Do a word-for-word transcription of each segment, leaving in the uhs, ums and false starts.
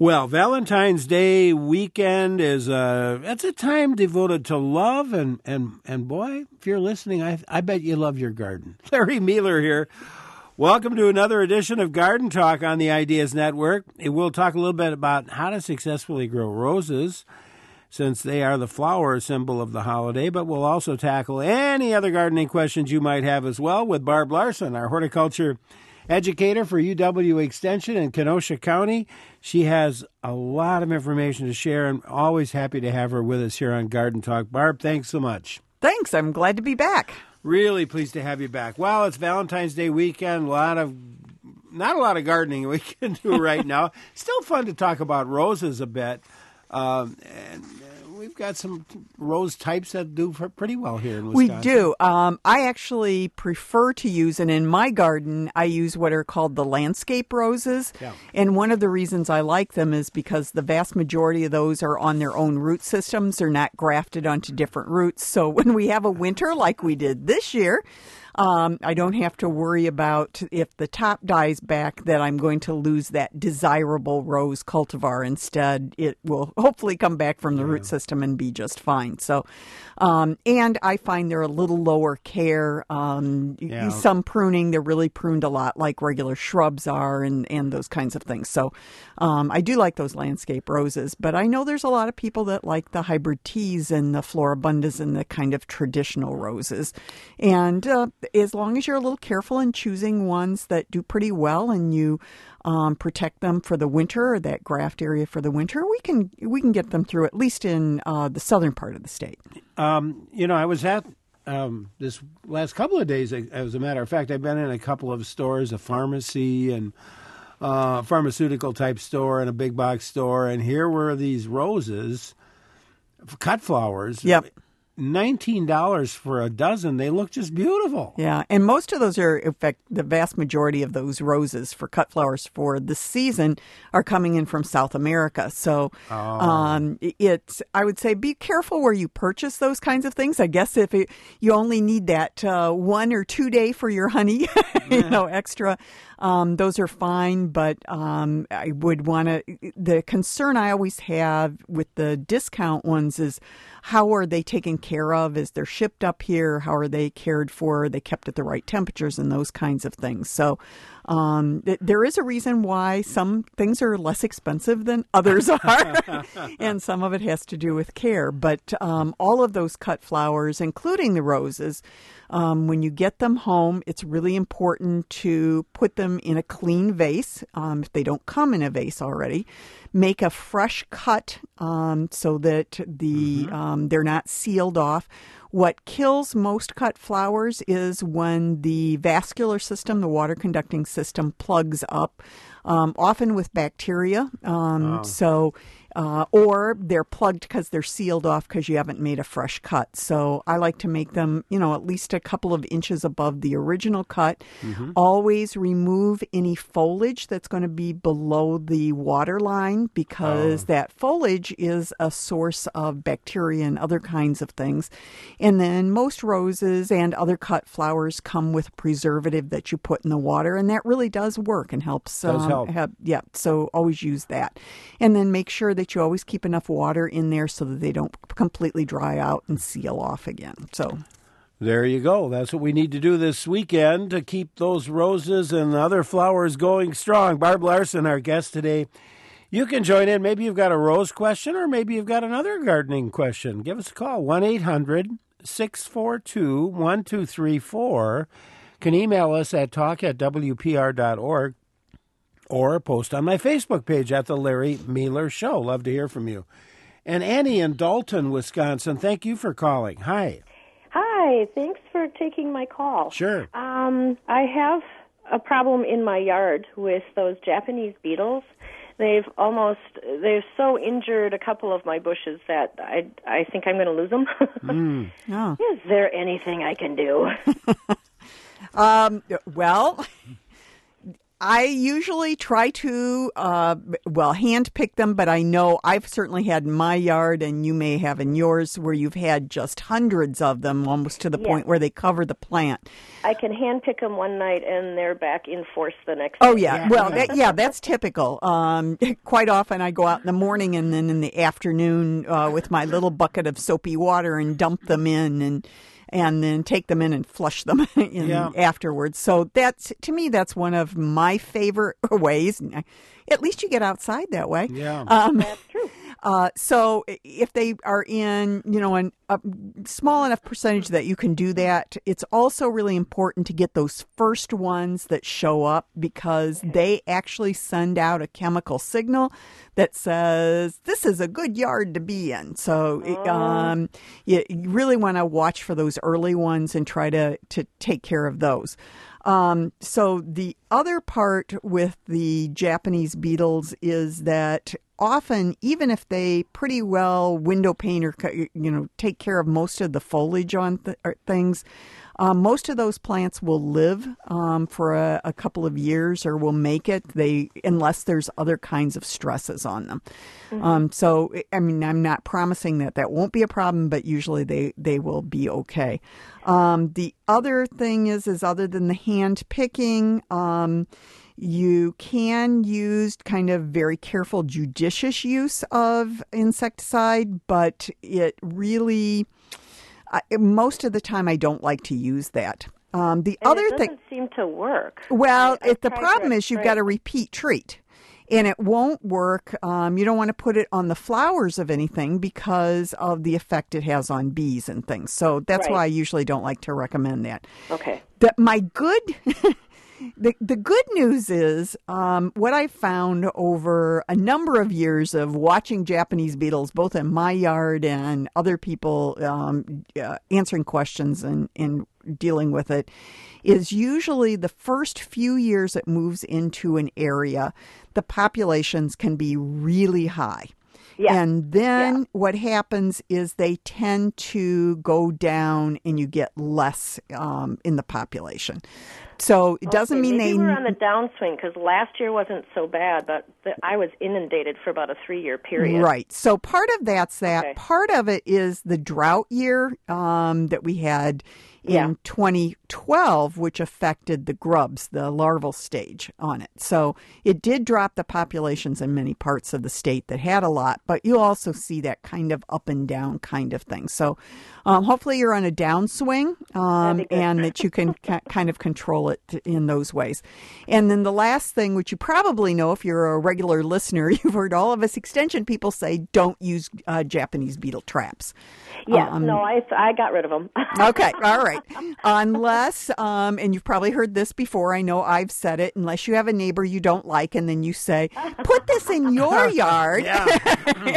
Well, Valentine's Day weekend is a, it's a time devoted to love, and, and, and boy, if you're listening, I, I bet you love your garden. Larry Mealer here. Welcome to another edition of Garden Talk on the Ideas Network. We'll talk a little bit about how to successfully grow roses, since they are the flower symbol of the holiday, but we'll also tackle any other gardening questions you might have as well with Barb Larson, our horticulture educator for U W Extension in Kenosha County. She has a lot of information to share, and always happy to have her with us here on Garden Talk. Barb, thanks so much. Thanks. I'm glad to be back. Really pleased to have you back. Well, it's Valentine's Day weekend. A lot of, not a lot of gardening we can do right now. Still fun to talk about roses a bit. Um, and uh, we've got some rose types that do pretty well here in Wisconsin. We do. Um, I actually prefer to use, and in my garden, I use what are called the landscape roses. Yeah. And one of the reasons I like them is because the vast majority of those are on their own root systems. They're not grafted onto different roots. So when we have a winter like we did this year, Um, I don't have to worry about if the top dies back that I'm going to lose that desirable rose cultivar. Instead, it will hopefully come back from the yeah. root system and be just fine. So, um, and I find they're a little lower care. Um, yeah. Some pruning, they're really pruned a lot like regular shrubs are, and, and those kinds of things. So um, I do like those landscape roses, but I know there's a lot of people that like the hybrid teas and the floribundas and the kind of traditional roses. And uh, as long as you're a little careful in choosing ones that do pretty well and you um, protect them for the winter, or that graft area for the winter, we can we can get them through, at least in uh, the southern part of the state. Um, you know, I was at um, this last couple of days, as a matter of fact, I've been in a couple of stores, a pharmacy and uh, pharmaceutical type store and a big box store, and here were these roses, cut flowers. Yep. nineteen dollars for a dozen. They look just beautiful. Yeah, and most of those are, in fact, the vast majority of those roses for cut flowers for this season are coming in from South America. So oh. um, it's, I would say, be careful where you purchase those kinds of things. I guess if it, you only need that uh, one or two day for your honey, you know, extra, um, those are fine. But um, I would want to, the concern I always have with the discount ones is, how are they taken care of? Is they're shipped up here? How are they cared for? Are they kept at the right temperatures and those kinds of things? So um, th- there is a reason why some things are less expensive than others are, and some of it has to do with care. But um, all of those cut flowers, including the roses, um, when you get them home, it's really important to put them in a clean vase, um, if they don't come in a vase already. Make a fresh cut um, so that the mm-hmm. um, they're not sealed off. What kills most cut flowers is when the vascular system, the water conducting system, plugs up, um, often with bacteria. Um, oh. So, uh, or they're plugged because they're sealed off because you haven't made a fresh cut. So I like to make them, you know, at least a couple of inches above the original cut. Mm-hmm. Always remove any foliage that's going to be below the water line, because oh. that foliage is a source of bacteria and other kinds of things. And then most roses and other cut flowers come with preservative that you put in the water, and that really does work and helps. Does um, help. Have, yeah, so always use that. And then make sure that you always keep enough water in there so that they don't completely dry out and seal off again. So there you go. That's what we need to do this weekend to keep those roses and other flowers going strong. Barb Larson, our guest today. You can join in. Maybe you've got a rose question, or maybe you've got another gardening question. Give us a call, one eight hundred six four two one two three four. Can email us at talk at w p r dot org or post on my Facebook page at The Larry Mealer Show. Love to hear from you. And Annie in Dalton, Wisconsin, thank you for calling. Hi. Hi. Thanks for taking my call. Sure. Um, I have a problem in my yard with those Japanese beetles. They've almost, they're so injured a couple of my bushes that I I think I'm going to lose them. mm. oh. Is there anything I can do? um, well, I usually try to, uh, well, hand pick them, but I know I've certainly had in my yard, and you may have in yours, where you've had just hundreds of them, almost to the Yeah. point where they cover the plant. I can hand pick them one night, and they're back in force the next Oh, day. yeah. Yeah. Well, that, yeah, that's typical. Um, quite often I go out in the morning and then in the afternoon uh, with my little bucket of soapy water and dump them in and and then take them in and flush them in Yeah. afterwards. So that's, to me, that's one of my favorite ways. At least you get outside that way. Yeah. Um, That's true. Uh, so if they are in, you know, an, a small enough percentage that you can do that, it's also really important to get those first ones that show up, because they actually send out a chemical signal that says this is a good yard to be in. So um, you, you really want to watch for those early ones and try to, to take care of those. Um, so the other part with the Japanese beetles is that often, even if they pretty well window pane or, you know, take care of most of the foliage on th- things, um, most of those plants will live um, for a, a couple of years, or will make it. They unless there's other kinds of stresses on them. Mm-hmm. Um, so, I mean, I'm not promising that that won't be a problem, but usually they, they will be okay. Um, the other thing is, is other than the hand picking, um, you can use kind of very careful, judicious use of insecticide, but it really, uh, most of the time, I don't like to use that. Um, the And other it thing, doesn't seem to work. well, I, if the tried problem to- is you've right. got to repeat treat. And it won't work. Um, you don't want to put it on the flowers of anything because of the effect it has on bees and things. So that's Right. why I usually don't like to recommend that. Okay. The, my good, the the good news is um, what I found over a number of years of watching Japanese beetles, both in my yard and other people um, uh, answering questions and, and dealing with it, is usually the first few years it moves into an area, the populations can be really high. Yeah. And then Yeah. what happens is they tend to go down and you get less um, in the population. So it doesn't Okay, mean maybe they... we're on the downswing, because last year wasn't so bad, but the, I was inundated for about a three-year period. Right. So part of that's that. Okay. Part of it is the drought year um, that we had in Yeah. twenty twelve, which affected the grubs, the larval stage on it. So it did drop the populations in many parts of the state that had a lot, but you also see that kind of up and down kind of thing. So um, hopefully you're on a downswing um, That'd be good. and that you can ca- kind of control it in those ways. And then the last thing, which you probably know if you're a regular listener, you've heard all of us extension people say, don't use uh, Japanese beetle traps. Yeah, Um, no, I I got rid of them. Okay, all right. Unless, um, and you've probably heard this before, I know I've said it, unless you have a neighbor you don't like and then you say, put this in your yard, Yeah.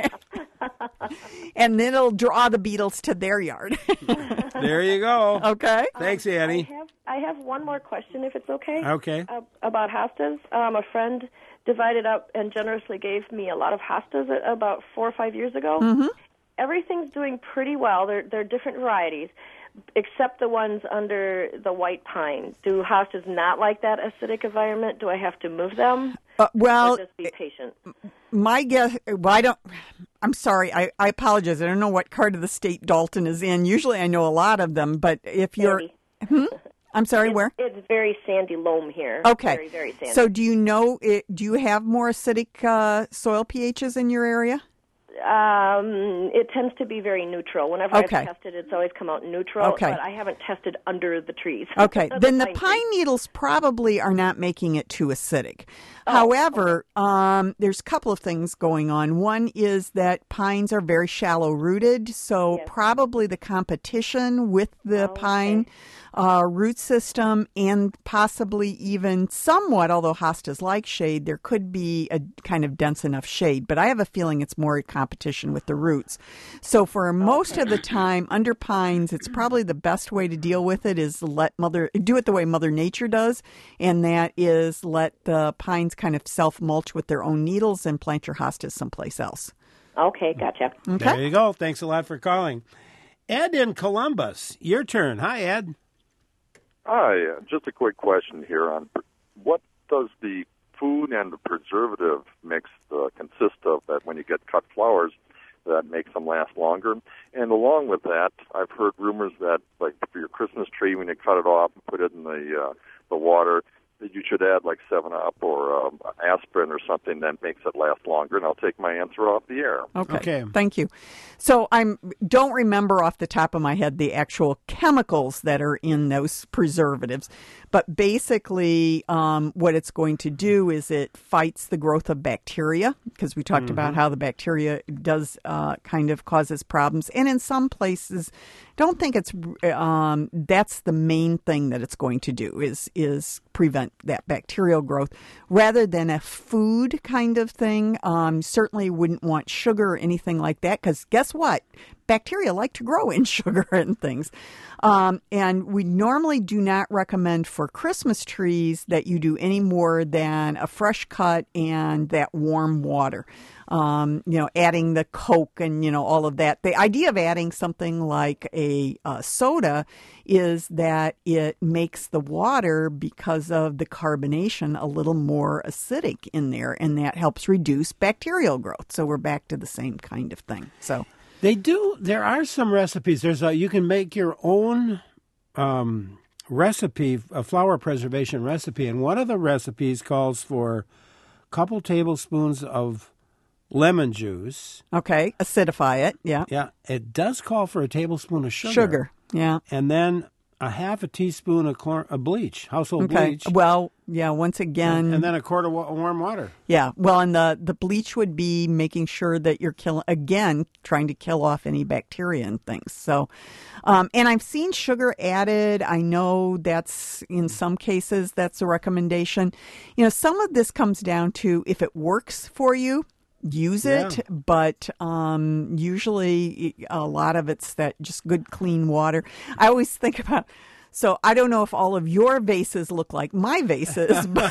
and then it'll draw the beetles to their yard. There you go. Okay? Thanks, I Annie. have I have one more question, if it's okay. Okay. Uh, about hostas. Um, a friend divided up and generously gave me a lot of hostas a- about four or five years ago. Mm-hmm. Everything's doing pretty well. They're they're different varieties, except the ones under the white pine. Do hostas not like that acidic environment? Do I have to move them? Uh, well, or just be patient? my guess, well, I don't, I'm sorry, I, I apologize. I don't know what part of the state Dalton is in. Usually I know a lot of them, but if you're, Sandy. I'm sorry, It's, where? it's very sandy loam here. Okay. Very, very sandy. So do you know, it, do you have more acidic uh, soil pHs in your area? Um, it tends to be very neutral. Whenever Okay. I've tested, it's always come out neutral. Okay. But I haven't tested under the trees. Okay, then the pine pine trees. needles probably are not making it too acidic. Oh, However, um, there's a couple of things going on. One is that pines are very shallow rooted, so Yes. probably the competition with the Okay. pine uh, root system and possibly even somewhat, although hostas like shade, there could be a kind of dense enough shade. But I have a feeling it's more competition with the roots. So for most of the time, under pines, it's probably the best way to deal with it is let mother do it the way Mother Nature does, and that is let the pines kind of self-mulch with their own needles and plant your hostas someplace else. Okay, gotcha. Okay. There you go. Thanks a lot for calling. Ed in Columbus, your turn. Hi, Ed. Hi, uh, just a quick question here on what does the food and the preservative mix uh, consist of that when you get cut flowers that makes them last longer? And along with that, I've heard rumors that, like for your Christmas tree, when you cut it off and put it in the uh, the water, that you should add like seven up or um, aspirin or something that makes it last longer. And I'll take my answer off the air. Okay. Okay. Thank you. So I don't remember off the top of my head the actual chemicals that are in those preservatives, but basically um, what it's going to do is it fights the growth of bacteria, because we talked mm-hmm. about how the bacteria does uh, kind of causes problems. And in some places, don't think it's um, that's the main thing that it's going to do is is prevent that bacterial growth rather than a food kind of thing. Um, certainly wouldn't want sugar or anything like that, because guess what? Bacteria like to grow in sugar and things. Um, and we normally do not recommend for Christmas trees that you do any more than a fresh cut and that warm water. Um, you know, adding the Coke and, you know, all of that. The idea of adding something like a uh, soda is that it makes the water, because of the carbonation, a little more acidic in there, and that helps reduce bacterial growth. So we're back to the same kind of thing. So they do. There are some recipes. There's a, you can make your own um, recipe, a flower preservation recipe, and one of the recipes calls for a couple tablespoons of lemon juice. Okay, acidify it, yeah. Yeah, it does call for a tablespoon of sugar. Sugar, yeah. And then a half a teaspoon of, chlor- of bleach, household okay. bleach. Well, yeah, once again. And, and then a quart of wa- warm water. Yeah, well, and the, the bleach would be making sure that you're killing, again, trying to kill off any bacteria and things. So, um, and I've seen sugar added. I know that's, in some cases, that's a recommendation. You know, some of this comes down to if it works for you, use it, yeah. but um, usually a lot of it's that just good, clean water. I always think about, so I don't know if all of your vases look like my vases, but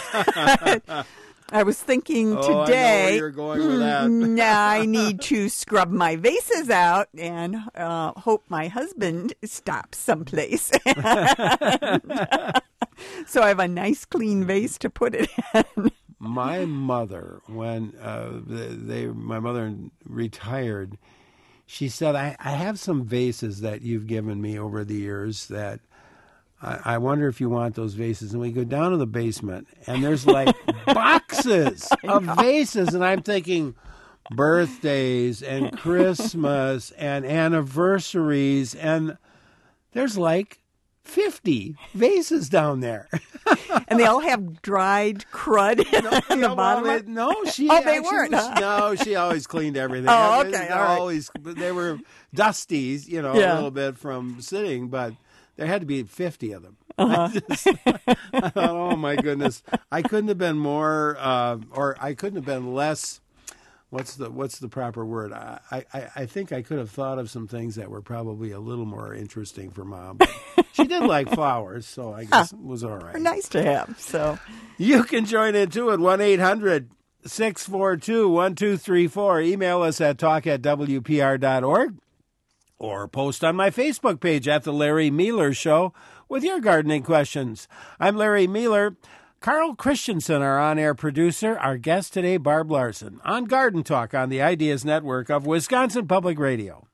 I was thinking oh, today, I know where you're going with that. now I need to scrub my vases out and uh, hope my husband stops someplace. and, uh, so I have a nice, clean vase to put it in. My mother, when uh, they, my mother retired, she said, I, I have some vases that you've given me over the years that I, I wonder if you want those vases. And we go down to the basement, and there's like boxes of vases. And I'm thinking birthdays and Christmas and anniversaries. And there's like fifty vases down there. And they all have dried crud in the no, bottom. Well, they, no, she. Oh, they actually weren't. Was, Huh? No, she always cleaned everything. Oh, It was okay, all right. Always, they were dusty, you know, Yeah. a little bit from sitting, but there had to be fifty of them. Uh-huh. I just, I thought, oh my goodness, I couldn't have been more, uh, or I couldn't have been less. What's the what's the proper word? I, I, I think I could have thought of some things that were probably a little more interesting for Mom. But she did like flowers, so I guess it was all right. They're nice to have. So you can join in too at one eight hundred six four two one two three four. Email us at talk at w p r dot org or post on my Facebook page at The Larry Mealer Show with your gardening questions. I'm Larry Mealer. Carl Christensen, our on-air producer. Our guest today, Barb Larson, on Garden Talk on the Ideas Network of Wisconsin Public Radio.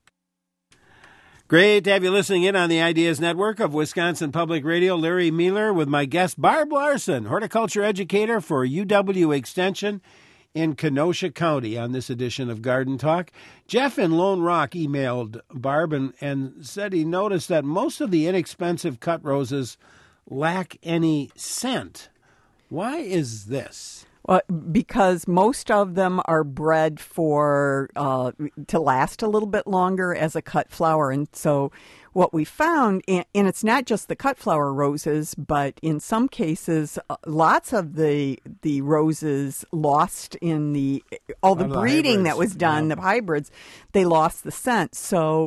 Great to have you listening in on the Ideas Network of Wisconsin Public Radio. Larry Mealer with my guest, Barb Larson, horticulture educator for U W Extension in Kenosha County on this edition of Garden Talk. Jeff in Lone Rock emailed Barb and, and said he noticed that most of the inexpensive cut roses lack any scent. Why is this? Well, because most of them are bred for uh, to last a little bit longer as a cut flower. And so what we found, and, and it's not just the cut flower roses, but in some cases, uh, lots of the the roses lost in the all the All the breeding hybrids, that was done, yeah. the hybrids, they lost the scent. So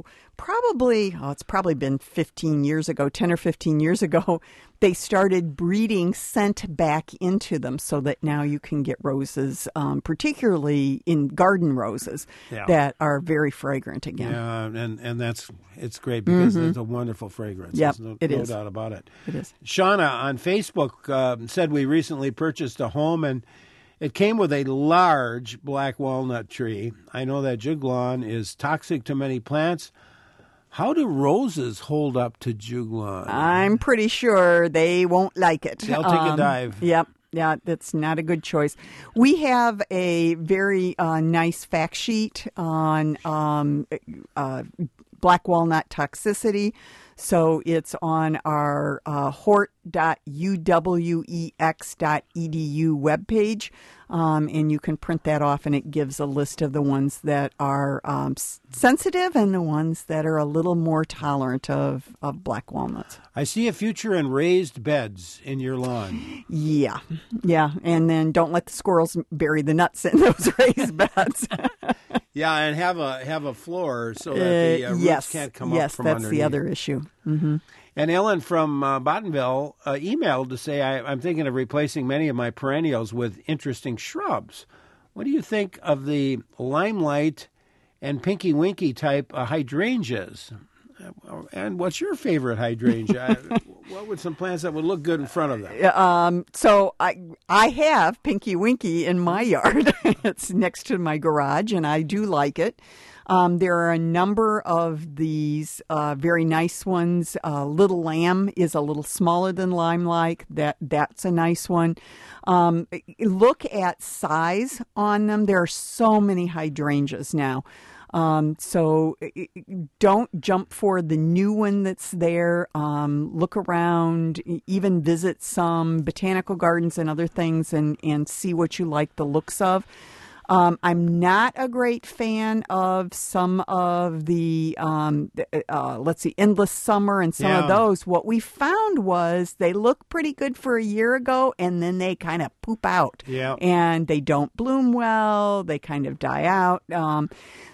probably, oh, it's probably been fifteen years ago, ten or fifteen years ago, they started breeding scent back into them so that now you can get roses, um, particularly in garden roses, Yeah. that are very fragrant again. Yeah, and, and that's it's great because Mhm. it's a wonderful fragrance. Yep, There's no, it no is. doubt about it. It is. Shauna on Facebook um, said we recently purchased a home and it came with a large black walnut tree. I know that juglon is toxic to many plants. How do roses hold up to juglon? I'm pretty sure they won't like it. They'll take a dive. Yep. Yeah, that's not a good choice. We have a very uh, nice fact sheet on um, uh, black walnut toxicity. So it's on our uh, hort dot u w e x dot e d u webpage, um, and you can print that off, and it gives a list of the ones that are um, s- sensitive and the ones that are a little more tolerant of, of black walnuts. I see a future in raised beds in your lawn. Yeah, yeah, and then don't let the squirrels bury the nuts in those raised beds. Yeah, and have a have a floor so that Uh, the uh, roots yes, can't come yes, up from that's underneath. the other issue. Mm-hmm. And Ellen from uh, Bottonville uh, emailed to say, I, I'm thinking of replacing many of my perennials with interesting shrubs. What do you think of the limelight and pinky winky type uh, hydrangeas? Uh, And what's your favorite hydrangea? What would some plants that would look good in front of them? Um, so I I have Pinky Winky in my yard. It's next to my garage, and I do like it. Um, there are a number of these uh, very nice ones. Uh, Little Lamb is a little smaller than Limelight. That that's a nice one. Um, look at size on them. There are so many hydrangeas now. Um, so don't jump for the new one that's there. Um, look around, even visit some botanical gardens and other things and, and see what you like the looks of. Um, I'm not a great fan of some of the, um, uh, let's see, Endless Summer and some Yeah. of those. What we found was they look pretty good for a year ago, and then they kind of poop out. Yeah. And they don't bloom well. They kind of die out. Um,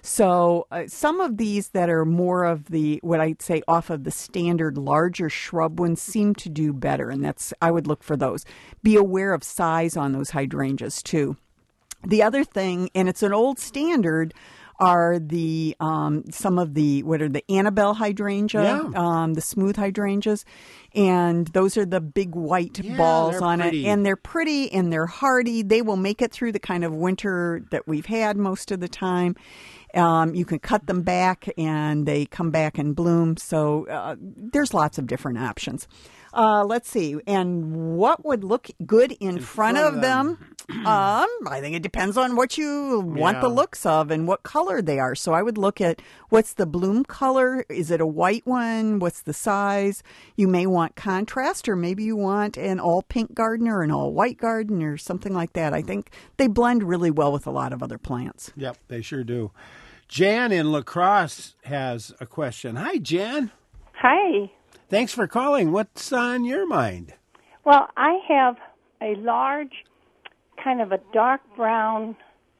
so uh, some of these that are more of the, what I'd say, off of the standard larger shrub ones seem to do better. And that's, I would look for those. Be aware of size on those hydrangeas, too. The other thing, and it's an old standard, are the um, some of the, what are the Annabelle hydrangea, Yeah. um, the smooth hydrangeas, and those are the big white Yeah, balls they're on pretty. it, and they're pretty and they're hardy. They will make it through the kind of winter that we've had most of the time. Um, you can cut them back, and they come back and bloom. So uh, there's lots of different options. Uh, let's see. And what would look good in, In front, front of of them? um, I think it depends on what you want Yeah. the looks of and what color they are. So I would look at what's the bloom color? Is it a white one? What's the size? You may want contrast, or maybe you want an all pink garden or an all white garden or something like that. I think they blend really well with a lot of other plants. Yep, they sure do. Jan in La Crosse has a question. Hi, Jan. Hi. Thanks for calling. What's on your mind? Well, I have a large, kind of a dark brown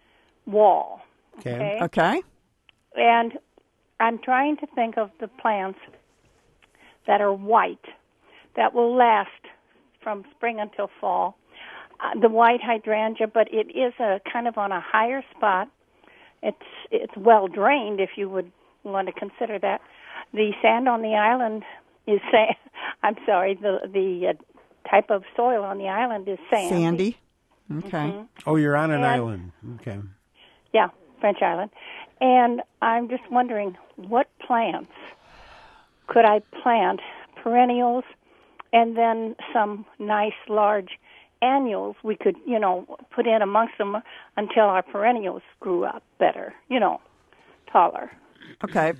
wall. Okay. Okay. Okay? And I'm trying to think of the plants that are white that will last from spring until fall. Uh, the white hydrangea, but it is a kind of on a higher spot. It's it's well drained, if you would want to consider that. The sand on the island is sand. I'm sorry, the the uh, type of soil on the island is sandy. Sandy? Okay. Mhm. Oh, you're on an And- island. Okay. Yeah, French island. And I'm just wondering, what plants could I plant, perennials, and then some nice large annuals we could, you know, put in amongst them until our perennials grew up better, you know, taller. Okay.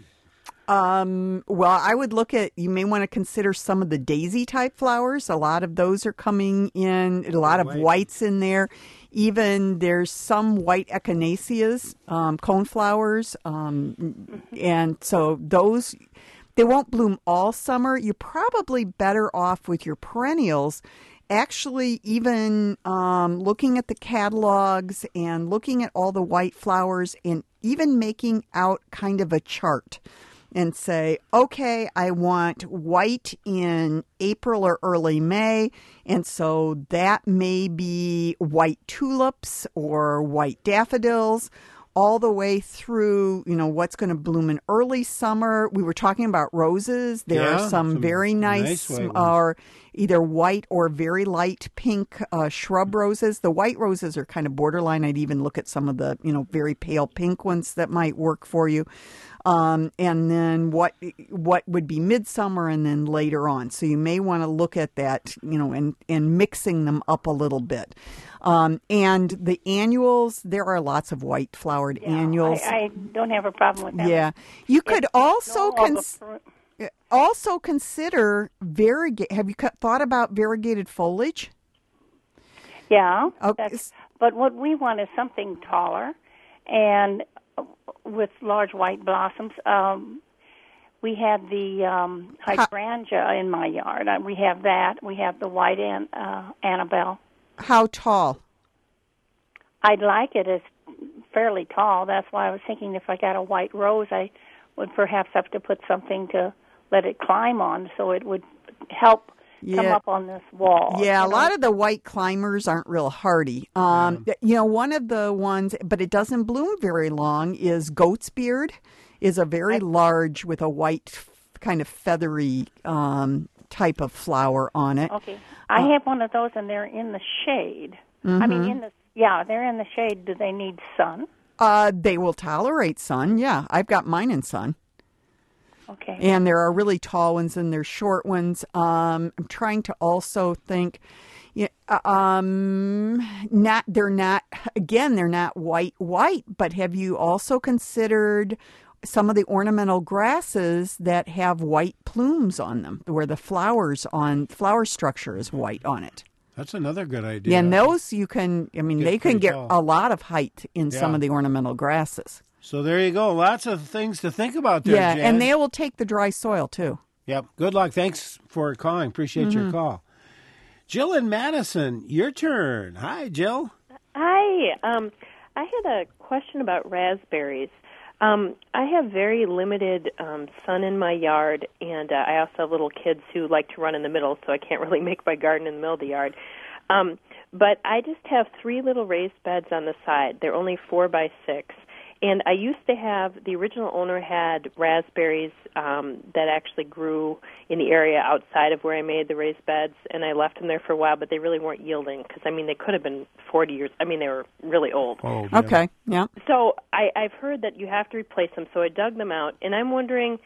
Um, well, I would look at, you may want to consider some of the daisy type flowers. A lot of those are coming in, a lot of White. whites in there. Even there's some white echinaceas, um, coneflowers. Um, and so those, they won't bloom all summer. You're probably better off with your perennials actually even um, looking at the catalogs and looking at all the white flowers and even making out kind of a chart and say, okay, I want white in April or early May. And so that may be white tulips or white daffodils, all the way through, you know, what's going to bloom in early summer. We were talking about roses. There Yeah, are some, some very nice, nice white or either white or very light pink uh, shrub roses. The white roses are kind of borderline. I'd even look at some of the, you know, very pale pink ones that might work for you. Um, and then what what would be midsummer and then later on. So you may want to look at that, you know, and, and mixing them up a little bit. Um, and the annuals, there are lots of white flowered Yeah, annuals. I, I don't have a problem with that. Yeah. You could It's also no of a cons- fruit. also consider variegated. Have you cu- thought about variegated foliage? Yeah, Okay. that's, but what we want is something taller and uh, with large white blossoms. Um, we had the um, hydrangea in my yard. Uh, We have that. We have the white an, uh, Annabelle. How tall? I'd like it as fairly tall. That's why I was thinking if I got a white rose, I would perhaps have to put something to let it climb on so it would help come Yeah. up on this wall. Yeah, a you know? lot of the white climbers aren't real hardy. Um, You know, one of the ones, but it doesn't bloom very long, is goat's beard, is a very large with a white f- kind of feathery um, type of flower on it. Okay. I have one of those, and they're in the shade. I mean, in the yeah, they're in the shade. Do they need sun? Uh, they will tolerate sun. Yeah, I've got mine in sun. Okay. And there are really tall ones and there's short ones. Um, I'm trying to also think, yeah, um, not they're not again they're not white white, but have you also considered some of the ornamental grasses that have white plumes on them, where the flowers on flower structure is white on it? That's another good idea. Yeah, and those you can. I mean, Get they can pretty get tall. a lot of height in some Yeah. of the ornamental grasses. So there you go. Lots of things to think about there, Yeah, Jan. and they will take the dry soil too. Yep. Good luck. Thanks for calling. Appreciate Mm-hmm. your call. Jill in Madison, your turn. Hi, Jill. Hi. Um, I had a question about raspberries. Um, I have very limited um, sun in my yard, and uh, I also have little kids who like to run in the middle, so I can't really make my garden in the middle of the yard. Um, but I just have three little raised beds on the side. They're only four by six. And I used to have, the original owner had raspberries um, that actually grew in the area outside of where I made the raised beds, and I left them there for a while, but they really weren't yielding because, I mean, they could have been forty years. I mean, they were really old. Oh, yeah. Okay, yeah. So I, I've heard that you have to replace them, so I dug them out, and I'm wondering,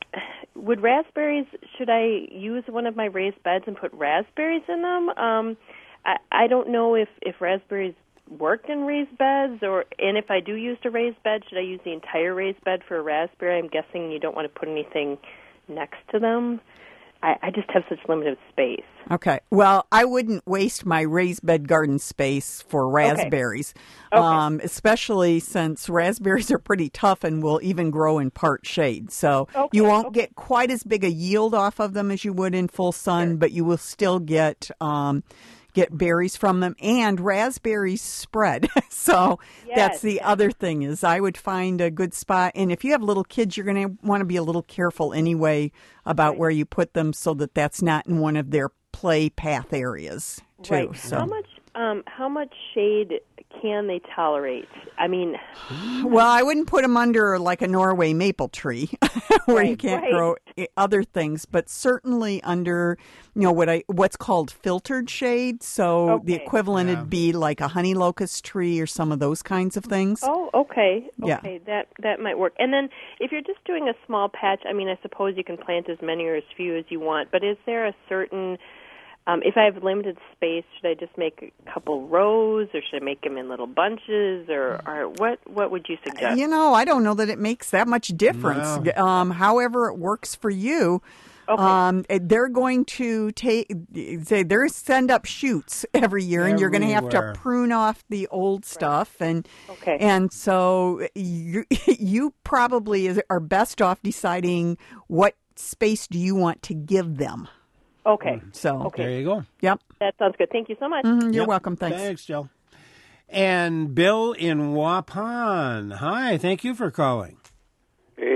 would raspberries, should I use one of my raised beds and put raspberries in them? Um, I, I don't know if, if raspberries work in raised beds, or and if I do use a raised bed, should I use the entire raised bed for a raspberry? I'm guessing you don't want to put anything next to them. I, I just have such limited space. Okay. Well, I wouldn't waste my raised bed garden space for raspberries, Okay. um, especially since raspberries are pretty tough and will even grow in part shade. So Okay, you won't okay. get quite as big a yield off of them as you would in full sun, but you will still get um, get berries from them, and raspberries spread. So that's Yes, the yes. other thing is I would find a good spot. And if you have little kids, you're going to want to be a little careful anyway about where you put them so that that's not in one of their play path areas too. Right. So. How much um, how much shade can they tolerate? I mean, Well, I wouldn't put them under like a Norway maple tree where you Right, can't right. grow i- other things, but certainly under, you know, what I what's called filtered shade. So the Okay. equivalent Yeah. would be like a honey locust tree or some of those kinds of things. oh, okay, Yeah. okay, that that might work. And then if you're just doing a small patch, I mean, I suppose you can plant as many or as few as you want. But is there a certain Um, if I have limited space, should I just make a couple rows, or should I make them in little bunches, or, or what? What would you suggest? You know, I don't know that it makes that much difference. No. Um, however, it works for you. Okay. Um, they're going to take, say, they're send up shoots every year, and you're going to have Everywhere. to prune off the old stuff, and Okay. and so you you probably is, are best off deciding what space do you want to give them. Okay. So, Okay. There you go. yep, That sounds good. Thank you so much. Mhm, you're Yep. welcome. Thanks. Thanks, Jill. And Bill in Waupun. Hi, thank you for calling. Hey,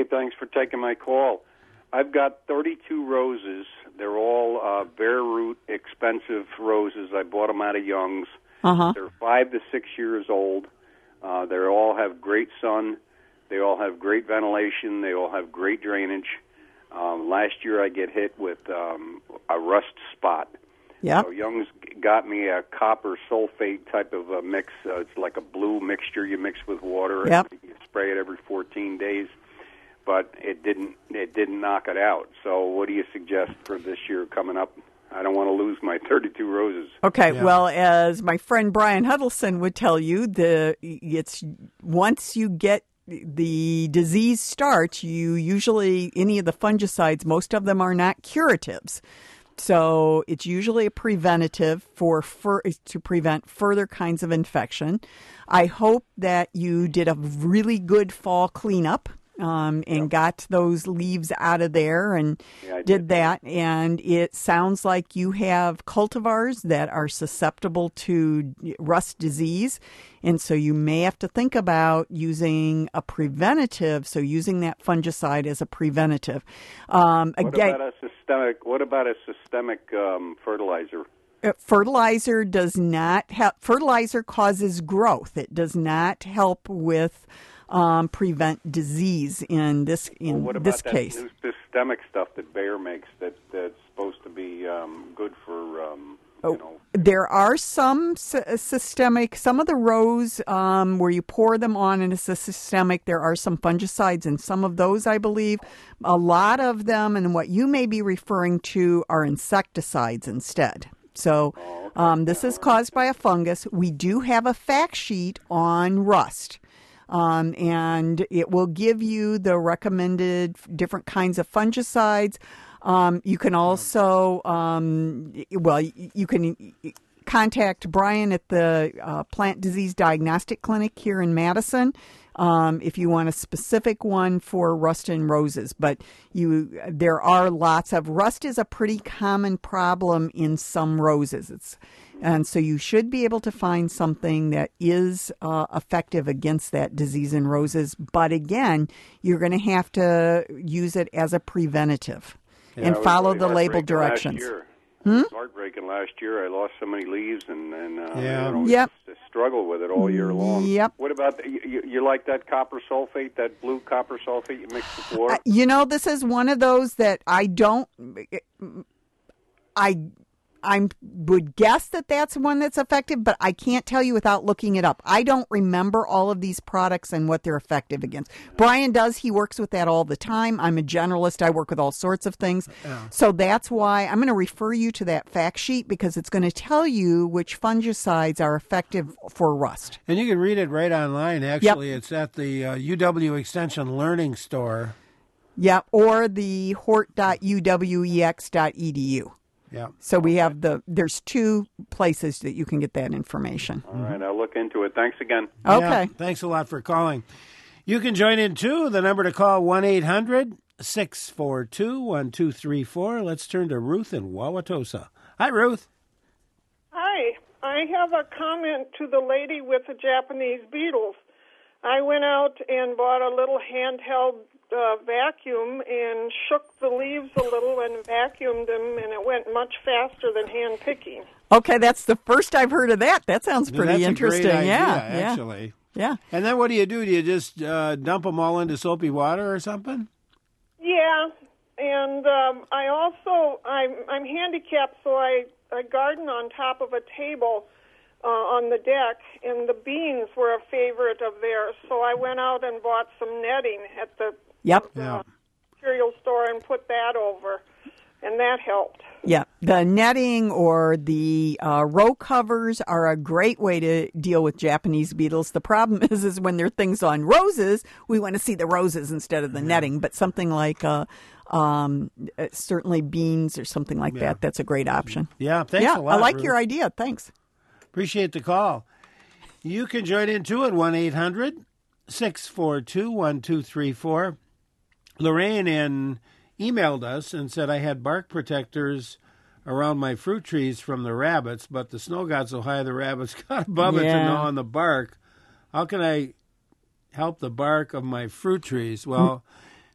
Thanks for taking my call. I've got thirty-two roses. They're all uh, bare root, expensive roses. I bought them out of Young's. Uh-huh. They're five to six years old. Uh, they all have great sun. They all have great ventilation. They all have great drainage. Um, last year I get hit with um, a rust spot. Yeah. So Young's got me a copper sulfate type of a mix. Uh, it's like a blue mixture you mix with water. Yep. And you spray it every fourteen days. But it didn't it didn't knock it out. So what do you suggest for this year coming up? I don't want to lose my thirty-two roses. Okay, Yeah. well, as my friend Brian Huddleston would tell you, the it's once you get the disease starts, you usually, any of the fungicides, most of them are not curatives. So it's usually a preventative for, for to prevent further kinds of infection. I hope that you did a really good fall cleanup. Um, and yep. got those leaves out of there and yeah, did. did that. And it sounds like you have cultivars that are susceptible to rust disease. And so you may have to think about using a preventative, so using that fungicide as a preventative. Um, what again, about a systemic? What about a systemic um, fertilizer? Fertilizer does not help. Fertilizer causes growth. It does not help with Um, prevent disease in this in well, what about this that case. New systemic stuff that Bayer makes that that's supposed to be um, good for um, you oh, know. There are some sy- systemic. Some of the rows um, where you pour them on and it's a systemic. There are some fungicides in some of those, I believe. A lot of them, and what you may be referring to, are insecticides instead. So um, this is caused by a fungus. We do have a fact sheet on rust. Um, and it will give you the recommended different kinds of fungicides. Um, you can also, um, well, you can contact Brian at the uh, Plant Disease Diagnostic Clinic here in Madison um, if you want a specific one for rust and roses. But you, there are lots of rust is a pretty common problem in some roses. It's And so you should be able to find something that is uh, effective against that disease in roses. But again, you're going to have to use it as a preventative Yeah, and it was follow really the label heartbreaking directions. Last year. Hmm? It was heartbreaking last year. I lost so many leaves and, and uh, Yeah. you know, Yep. just struggled with it all year long. Yep. What about, the, you, you like that copper sulfate, that blue copper sulfate you mix with water? Uh, you know, this is one of those that I don't, I I would guess that that's one that's effective, but I can't tell you without looking it up. I don't remember all of these products and what they're effective against. Brian does. He works with that all the time. I'm a generalist. I work with all sorts of things. Yeah. So that's why I'm going to refer you to that fact sheet because it's going to tell you which fungicides are effective for rust. And you can read it right online. Actually, yep. It's at the uh, U W Extension Learning Store. Yeah, or the hort dot u w e x dot e d u. Yeah. So we have the, there's two places that you can get that information. All right, I'll look into it. Thanks again. Okay. Yeah, thanks a lot for calling. You can join in too. The number to call, one eight hundred six four two one two three four. Let's turn to Ruth in Wauwatosa. Hi, Ruth. Hi. I have a comment to the lady with the Japanese beetles. I went out and bought a little handheld uh, vacuum and shook the leaves a little and vacuumed them, and it went much faster than hand picking. Okay, that's the first I've heard of that. That sounds pretty That's interesting. A great idea, yeah, actually. Yeah. And then what do you do? Do you just uh, dump them all into soapy water or something? Yeah, and um, I also I'm I'm handicapped, so I I garden on top of a table uh, on the deck, and the beans were a favorite of theirs. So I went out and bought some netting at the Yep. Yeah. cereal store and put that over, and that helped. Yeah, the netting or the uh, row covers are a great way to deal with Japanese beetles. The problem is, is when there are things on roses, we want to see the roses instead of the netting. But something like uh, um, certainly beans or something like Yeah. that, that's a great option. Yeah, thanks yeah, a lot, I like Ruth. your idea. Thanks. Appreciate the call. You can join in too at one eight hundred six four two one two three four. Lorraine in emailed us and said I had bark protectors around my fruit trees from the rabbits, but the snow got so high the rabbits got above it to Yeah. gnaw on the bark. How can I help the bark of my fruit trees? Well,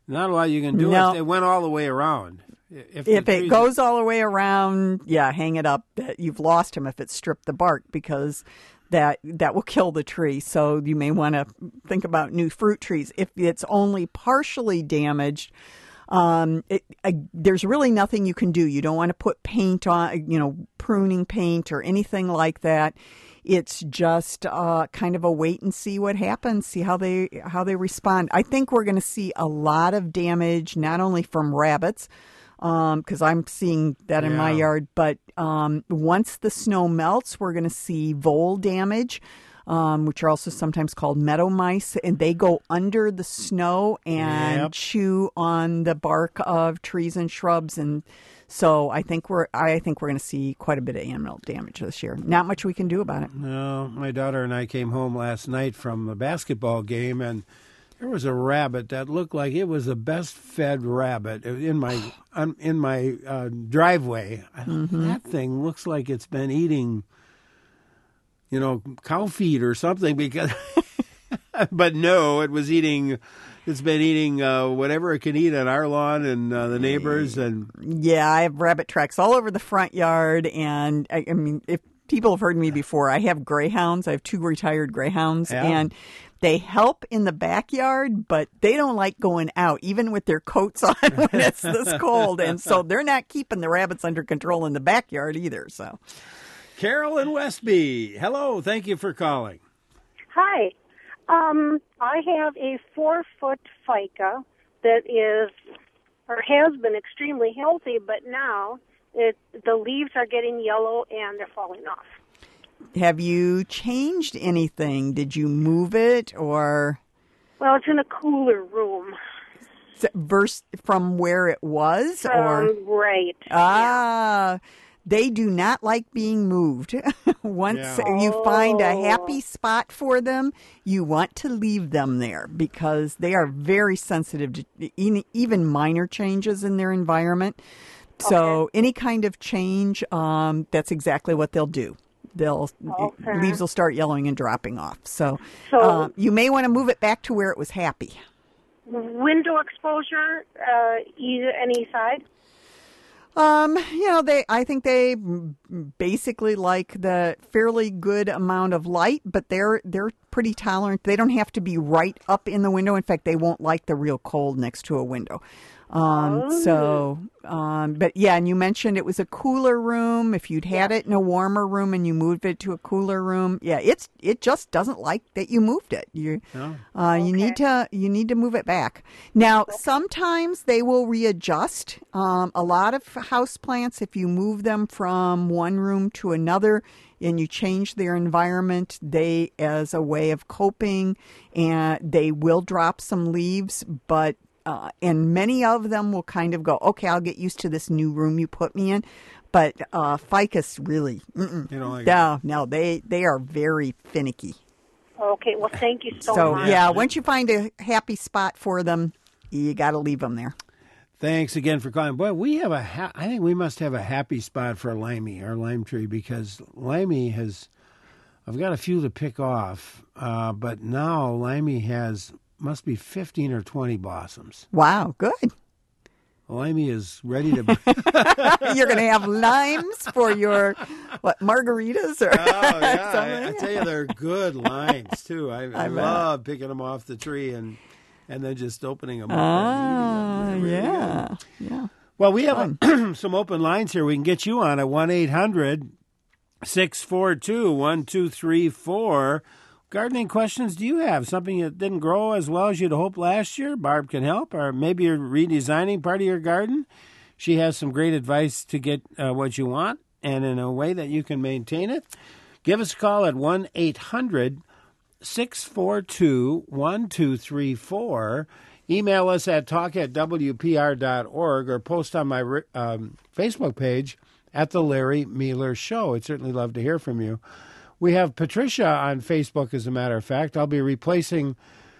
Not a lot you can do No. if it went all the way around. If, If the it trees- goes all the way around, yeah, hang it up. You've lost him if it's stripped the bark because that that will kill the tree. So you may want to think about new fruit trees. If it's only partially damaged, um, it, uh, there's really nothing you can do. You don't want to put paint on, you know, pruning paint or anything like that. It's just uh, kind of a wait and see what happens, see how they how they respond. I think we're going to see a lot of damage, not only from rabbits, because um, I'm seeing that in my Yeah. yard, but um, once the snow melts, we're going to see vole damage, um, which are also sometimes called meadow mice, and they go under the snow and Yep. chew on the bark of trees and shrubs, and so I think we're I think we're going to see quite a bit of animal damage this year. Not much we can do about it. No, my daughter and I came home last night from a basketball game, and there was a rabbit that looked like it was the best fed rabbit in my um, in my uh, driveway. I thought, That thing looks like it's been eating, you know, cow feed or something. Because, but no, it was eating. It's been eating uh, whatever it can eat on our lawn and uh, the neighbors, and Yeah, I have rabbit tracks all over the front yard, and I, I mean, if people have heard me before, I have greyhounds. I have two retired greyhounds, Yeah. and they help in the backyard, but they don't like going out, even with their coats on when it's this cold, and so they're not keeping the rabbits under control in the backyard either. So, Carol in Westby. Hello, thank you for calling. Hi. Um, I have a four-foot ficus that is, or has been extremely healthy, but now it, the leaves are getting yellow and they're falling off. have you changed anything? Did you move it, or Well, it's in a cooler room. verse from where it was, or Um, right. Ah, they do not like being moved. Once Yeah. you find a Oh. happy spot for them, you want to leave them there because they are very sensitive to e- even minor changes in their environment. So any kind of change, um, that's exactly what they'll do. They'll Okay. leaves will start yellowing and dropping off. So, So- uh, you may want to move it back to where it was happy. Window exposure, uh, either any side. Um, you know, they. I think they basically like the fairly good amount of light, but they're they're pretty tolerant. They don't have to be right up in the window. In fact, they won't like the real cold next to a window. Um, so, um, but yeah, and you mentioned it was a cooler room. If you'd had it in a warmer room and you moved it to a cooler room, yeah, it's it just doesn't like that you moved it. You, No. uh, you need to you need to move it back. Now, sometimes they will readjust. Um, a lot of house plants, if you move them from one room to another and you change their environment, they, as a way of coping, and they will drop some leaves, but Uh, and many of them will kind of go, okay, I'll get used to this new room you put me in. But uh, ficus really, mm-mm. You don't like no, no, they, they are very finicky. Okay, well, thank you so, So, much. yeah, once you find a happy spot for them, you got to leave them there. Thanks again for calling. Boy, we have a. Ha- I think we must have a happy spot for limey, our lime tree, because limey has. I've got a few to pick off, uh, but now limey has must be fifteen or twenty blossoms. Wow, good. Limey is ready to. You're going to have limes for your, what, margaritas? Or Oh yeah, I, something? I tell you, they're good limes too. I, I, I bet. love picking them off the tree and and then just opening them up. Ah, and eating them. They're really good. yeah, yeah. Well, we have a, some open lines here. We can get you on at one eight hundred six four two one two three four. Gardening questions do you have? Something that didn't grow as well as you'd hoped last year? Barb can help. Or maybe you're redesigning part of your garden. She has some great advice to get uh, what you want and in a way that you can maintain it. Give us a call at one eight hundred six four two one two three four. Email us at talk at w p r dot org or post on my um, Facebook page at The Larry Mealer Show. I'd certainly love to hear from you. We have Patricia on Facebook, as a matter of fact. I'll be replacing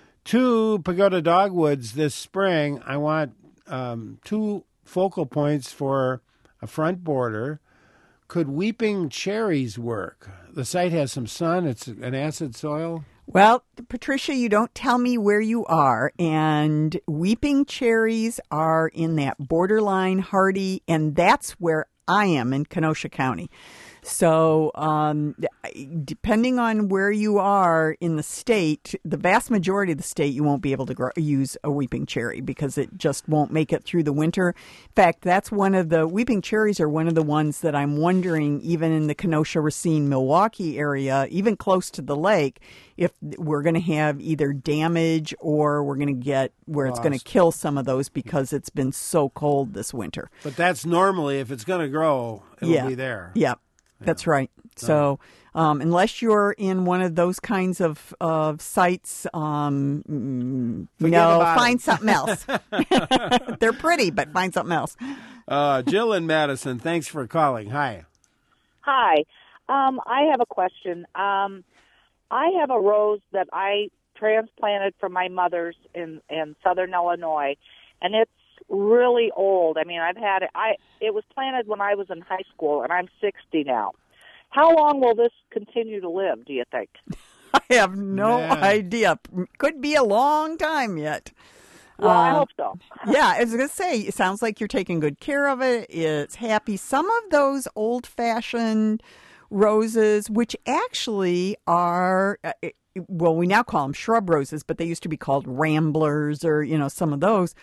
two Pagoda Dogwoods this spring. I want um, two focal points for a front border. Could weeping cherries work? The site has some sun. It's an acid soil. Well, Patricia, you don't tell me where you are, and weeping cherries are in that borderline hardy, and that's where I am in Kenosha County. So um, depending on where you are in the state, the vast majority of the state, you won't be able to grow, use a weeping cherry because it just won't make it through the winter. In fact, that's one of the weeping cherries are one of the ones that I'm wondering, even in the Kenosha, Racine, Milwaukee area, even close to the lake, if we're going to have either damage or we're going to get where it's going to kill some of those because it's been so cold this winter. But that's normally, if it's going to grow, it'll yeah. be there. Yeah. That's right. So um, unless you're in one of those kinds of, of sites, um, no, find something else. They're pretty, but find something else. Uh, Jill in Madison, thanks for calling. Hi. Hi. Um, I have a question. Um, I have a rose that I transplanted from my mother's in, in southern Illinois, and it's really old. I mean, I've had it. I it was planted when I was in high school, and I'm sixty now. How long will this continue to live, do you think? I have no Man. idea. Could be a long time yet. Well, um, I hope so. Yeah, I was going to say, it sounds like you're taking good care of it. It's happy. Some of those old-fashioned roses, which actually are, well, we now call them shrub roses, but they used to be called ramblers or, you know, some of those.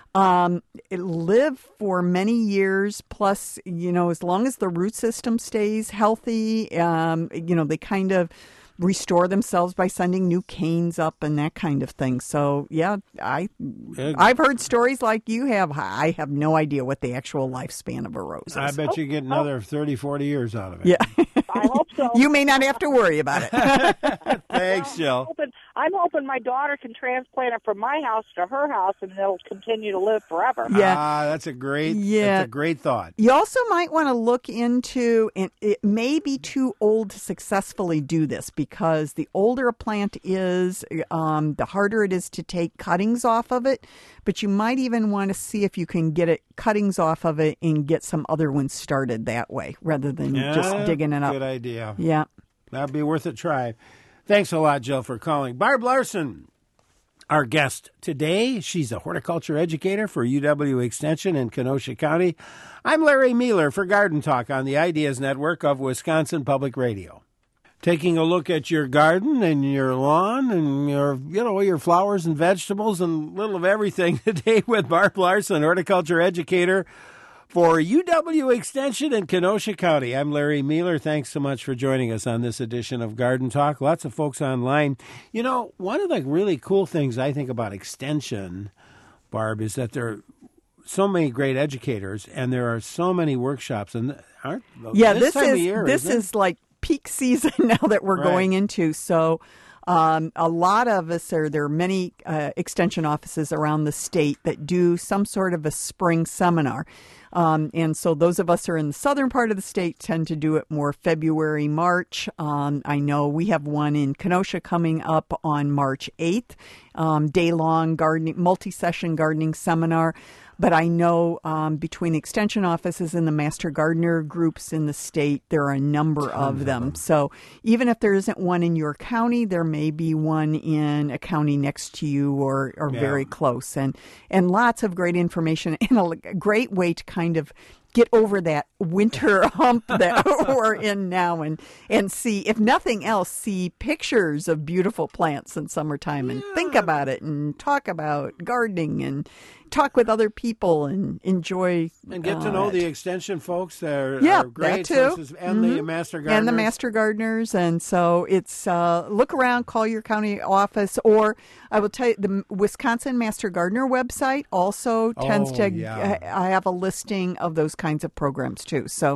Um, it live for many years, plus, you know, as long as the root system stays healthy, um, you know, they kind of restore themselves by sending new canes up and that kind of thing. So, yeah, I, I've heard stories like you have. I have no idea what the actual lifespan of a rose is. I bet you get another thirty, forty years out of it. Yeah. I hope so. You may not have to worry about it. Thanks, Jill. I'm hoping, I'm hoping my daughter can transplant it from my house to her house, and it'll continue to live forever. Yeah. Ah, that's a great, Yeah. that's a great thought. You also might want to look into, and it may be too old to successfully do this because the older a plant is, um, the harder it is to take cuttings off of it. But you might even want to see if you can get it cuttings off of it and get some other ones started that way rather than Yeah, just digging it up. Good idea. Yeah. That'd be worth a try. Thanks a lot, Jill, for calling. Barb Larson, our guest today. She's a horticulture educator for U W Extension in Kenosha County. I'm Larry Mueller for Garden Talk on the Ideas Network of Wisconsin Public Radio. Taking a look at your garden and your lawn and your, you know, your flowers and vegetables and a little of everything today with Barb Larson, horticulture educator for U W Extension in Kenosha County. I'm Larry Mueller. Thanks so much for joining us on this edition of Garden Talk. Lots of folks online. You know, one of the really cool things I think about Extension, Barb, is that there are so many great educators and there are so many workshops. And aren't Yeah, this, this, time is of year, this isn't it? is like peak season now that we're Right. going into. So um, a lot of us are, there are many uh, extension offices around the state that do some sort of a spring seminar. Um, and so those of us who are in the southern part of the state tend to do it more February, March. Um, I know we have one in Kenosha coming up on March eighth, um, day-long gardening, multi-session gardening seminar. But I know um, between the extension offices and the master gardener groups in the state, there are a number of them. them. So even if there isn't one in your county, there may be one in a county next to you or, or Yeah. very close. And, and lots of great information and a great way to kind of get over that winter hump that we're in now and, and see, if nothing else, see pictures of beautiful plants in summertime and Yeah. think about it and talk about gardening and talk with other people and enjoy And get to uh, know it. the extension folks. They're, Yeah, are great. that too. So this is- and the Mhm. master gardeners. and the master gardeners. And so it's uh, look around, call your county office, or I will tell you the Wisconsin Master Gardener website also tends Oh, to yeah. I have a listing of those kinds of programs too. So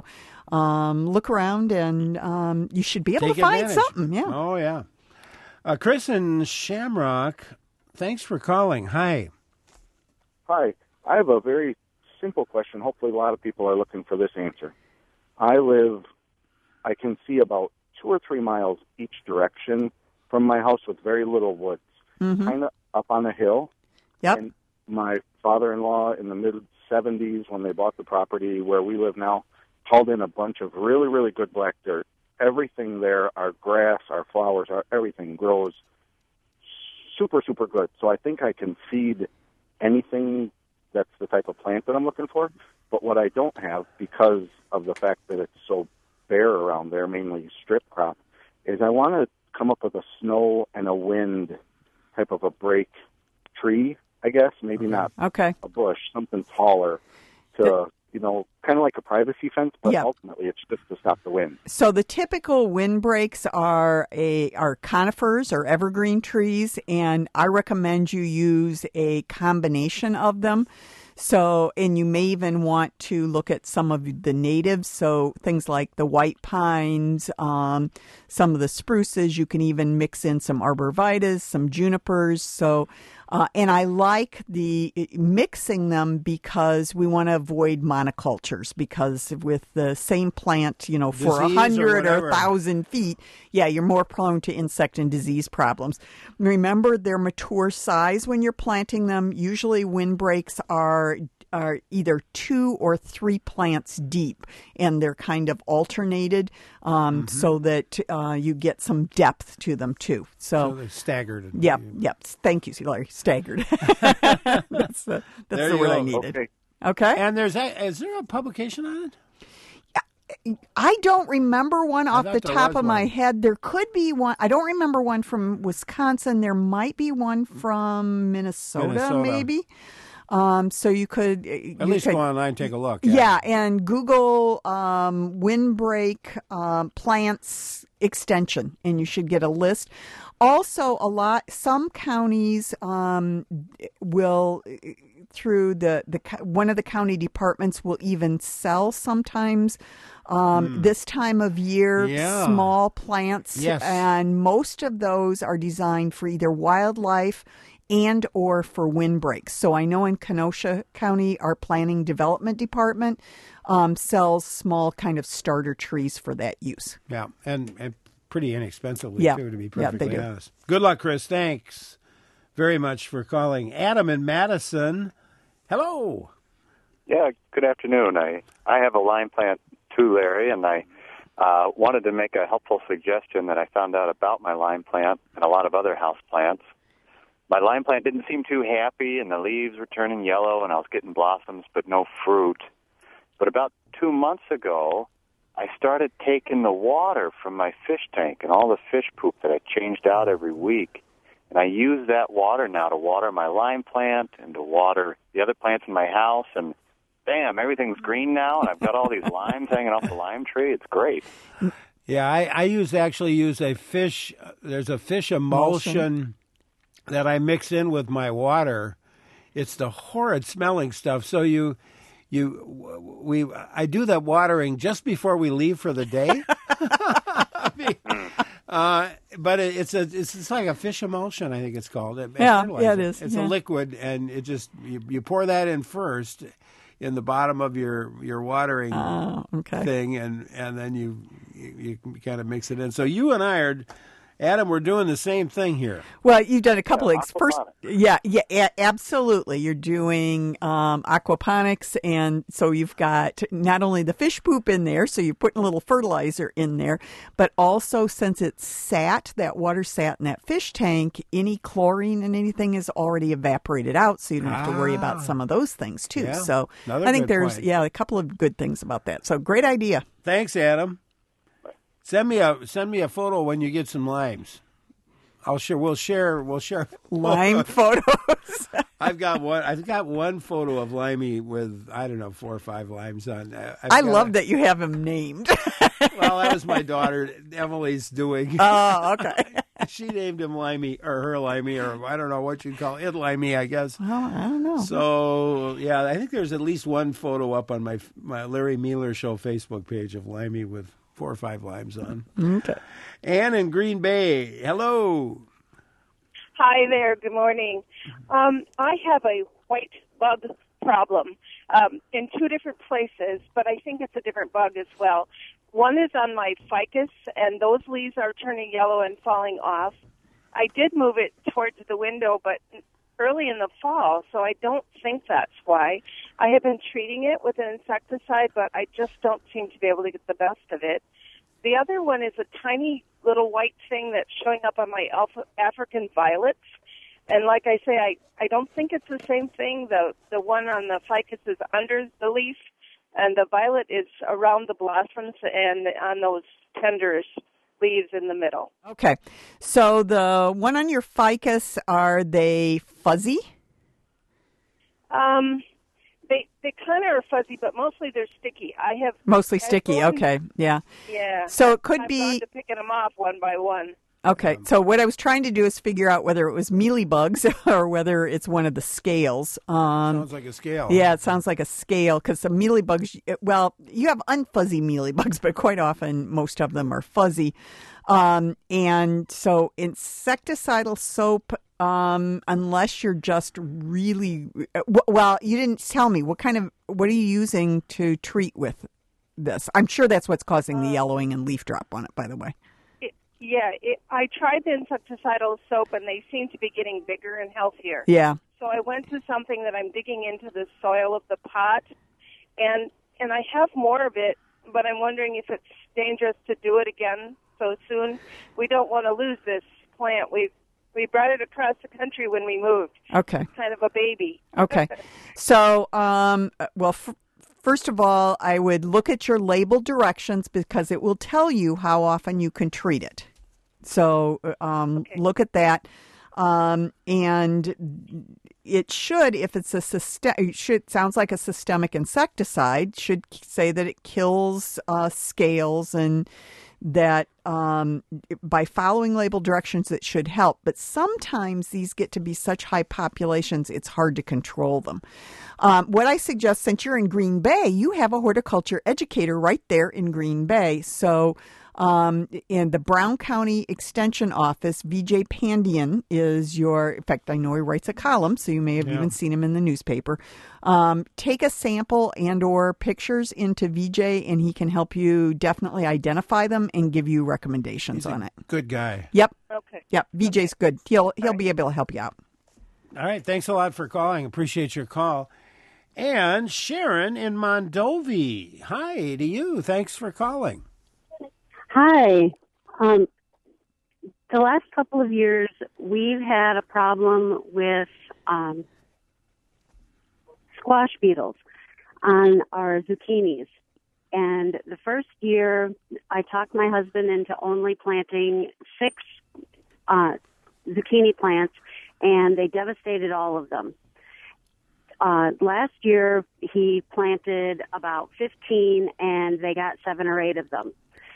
um, look around and um, you should be able Take to find advantage. something. Yeah. Oh, yeah. Uh, Chris in Shamrock, thanks for calling. Hi. Hi. I have a very simple question. Hopefully a lot of people are looking for this answer. I live, I can see about two or three miles each direction from my house with very little woods, Mhm. kind of up on a hill. Yep. And my father-in-law in the mid-seventies, when they bought the property where we live now, hauled in a bunch of really, really good black dirt. Everything there, our grass, our flowers, our everything grows super, super good. So I think I can seed anything that's the type of plant that I'm looking for. But what I don't have, because of the fact that it's so bare around there, mainly strip crop, is I want to come up with a snow and a wind type of a break tree, I guess. Maybe not okay. a bush, something taller to, The- you know, kind of like a privacy fence, but Yeah. ultimately it's just to stop the wind. So the typical windbreaks are a are conifers or evergreen trees, and I recommend you use a combination of them. So, and you may even want to look at some of the natives, so things like the white pines, um, some of the spruces. You can even mix in some arborvitaes, some junipers. So, uh, and I like the mixing them because we want to avoid monocultures, because with the same plant, you know, for a Disease or hundred or whatever. a thousand feet, yeah, you're more prone to insect and disease problems. Remember their mature size when you're planting them. Usually windbreaks are are either two or three plants deep, and they're kind of alternated um, Mm-hmm. so that uh, you get some depth to them too. So So, they're staggered. yep, yep. Thank you, Larry. Staggered. that's the, that's There the you word I go. needed. Okay. Okay. And there's a, is there a publication on it? I don't remember one off thought the there top was of my one. head. There could be one. I don't remember one from Wisconsin. There might be one from Minnesota, Minnesota. maybe. Um, so you could At least go online and take a look. Yeah, and Google um, windbreak um, plants extension, and you should get a list. Also, a lot. Some counties um, will, through the the co- one of the county departments, will even sell sometimes. Um, This time of year, Yeah. small plants, Yes. and most of those are designed for either wildlife and or for windbreaks. So I know in Kenosha County, our planning development department um, sells small kind of starter trees for that use. Yeah, and, and pretty inexpensively, Yeah. too, to be Yeah, they perfectly do. honest. Good luck, Chris. Thanks very much for calling. Adam in Madison, hello. Yeah, good afternoon. I, I have a lime plant too, Larry, and I uh, wanted to make a helpful suggestion that I found out about my lime plant and a lot of other house plants. My lime plant didn't seem too happy, and the leaves were turning yellow, and I was getting blossoms but no fruit. But about two months ago, I started taking the water from my fish tank and all the fish poop that I changed out every week. And I use that water now to water my lime plant and to water the other plants in my house. And bam, everything's green now, and I've got all these limes hanging off the lime tree. It's great. Yeah, I, I use actually use a fish, there's a fish emulsion, Emulsion. that I mix in with my water. It's the horrid smelling stuff. So you, you, we, I do that watering just before we leave for the day. I mean, uh, but it, it's a, it's, it's like a fish emulsion, I think it's called. It, Yeah, fertilizer. yeah, it is, It's yeah. a liquid, and it just you, you pour that in first in the bottom of your your watering Oh, okay. thing, and and then you, you you kind of mix it in. So you and I are, Adam, we're doing the same thing here. Well, you've done a couple Yeah, of first, aquaponics. yeah, yeah, a- absolutely. You're doing um, aquaponics, and so you've got not only the fish poop in there, so you're putting a little fertilizer in there, but also since it's sat, that water sat in that fish tank, any chlorine and anything is already evaporated out, so you don't have to worry about Ah. some of those things too. Yeah, So another I think good there's point. yeah a couple of good things about that. So great idea. Thanks, Adam. Send me a send me a photo when you get some limes. I'll share. We'll share. We'll share Lime photos. I've got one. I've got one photo of Limey with I don't know four or five limes on. I've I got love a- that you have him named. Well, that was my daughter Emily's doing. Oh, okay. She named him Limey or her Limey or I don't know what you'd call it, Limey, I guess. Well, I don't know. So yeah, I think there's at least one photo up on my my Larry Mealer Show Facebook page of Limey with four or five limes on. Okay. Ann in Green Bay, hello. Hi there. Good morning. Um, I have a white bug problem um, in two different places, but I think it's a different bug as well. One is on my ficus, and those leaves are turning yellow and falling off. I did move it towards the window, but early in the fall, so I don't think that's why. I have been treating it with an insecticide, but I just don't seem to be able to get the best of it. The other one is a tiny little white thing that's showing up on my alpha, African violets, And like I say, I, I don't think it's the same thing. The the one on the ficus is under the leaf, and the violet is around the blossoms and on those tender leaves in the middle. Okay. So the one on your ficus, are they fuzzy? Um, they they kind of are fuzzy, but mostly they're sticky. I have Mostly I've sticky. gone- Okay. Yeah. Yeah. So it could I've be- gone to picking them off one by one. Okay, so what I was trying to do is figure out whether it was mealybugs or whether it's one of the scales. Um, Sounds like a scale. Yeah, it sounds like a scale because the mealybugs, well, you have unfuzzy mealybugs, but quite often most of them are fuzzy. Um, and so insecticidal soap, um, unless you're just really, well, you didn't tell me, what kind of, what are you using to treat with this? I'm sure that's what's causing the yellowing and leaf drop on it, by the way. Yeah, it, I tried the insecticidal soap, and they seem to be getting bigger and healthier. Yeah. So I went to something that I'm digging into the soil of the pot, and and I have more of it, but I'm wondering if it's dangerous to do it again so soon. We don't want to lose this plant. We we brought it across the country when we moved. Okay. It's kind of a baby. Okay. So, um, well, f- first of all, I would look at your label directions because it will tell you how often you can treat it. So um, okay. Look at that. Um, and it should, if it's a system, it should, sounds like a systemic insecticide, should say that it kills uh, scales and that um, by following label directions, it should help. But sometimes these get to be such high populations, it's hard to control them. Um, what I suggest, since you're in Green Bay, you have a horticulture educator right there in Green Bay. So um, in the Brown County Extension Office, V J Pandian is your, in fact, I know he writes a column, so you may have yeah. even seen him in the newspaper. Um, take a sample and or pictures into V J, and he can help you definitely identify them and give you recommendations He's on a it. Good guy. Yep. Okay. Yep. V J's okay. good. He'll he'll right. be able to help you out. All right. Thanks a lot for calling. Appreciate your call. And Sharon in Mondovi. Hi to you. Thanks for calling. Hi. Um, the last couple of years, we've had a problem with um, squash beetles on our zucchinis. And the first year, I talked my husband into only planting six uh, zucchini plants, and they devastated all of them. Uh, last year, he planted about fifteen, and they got seven or eight of them.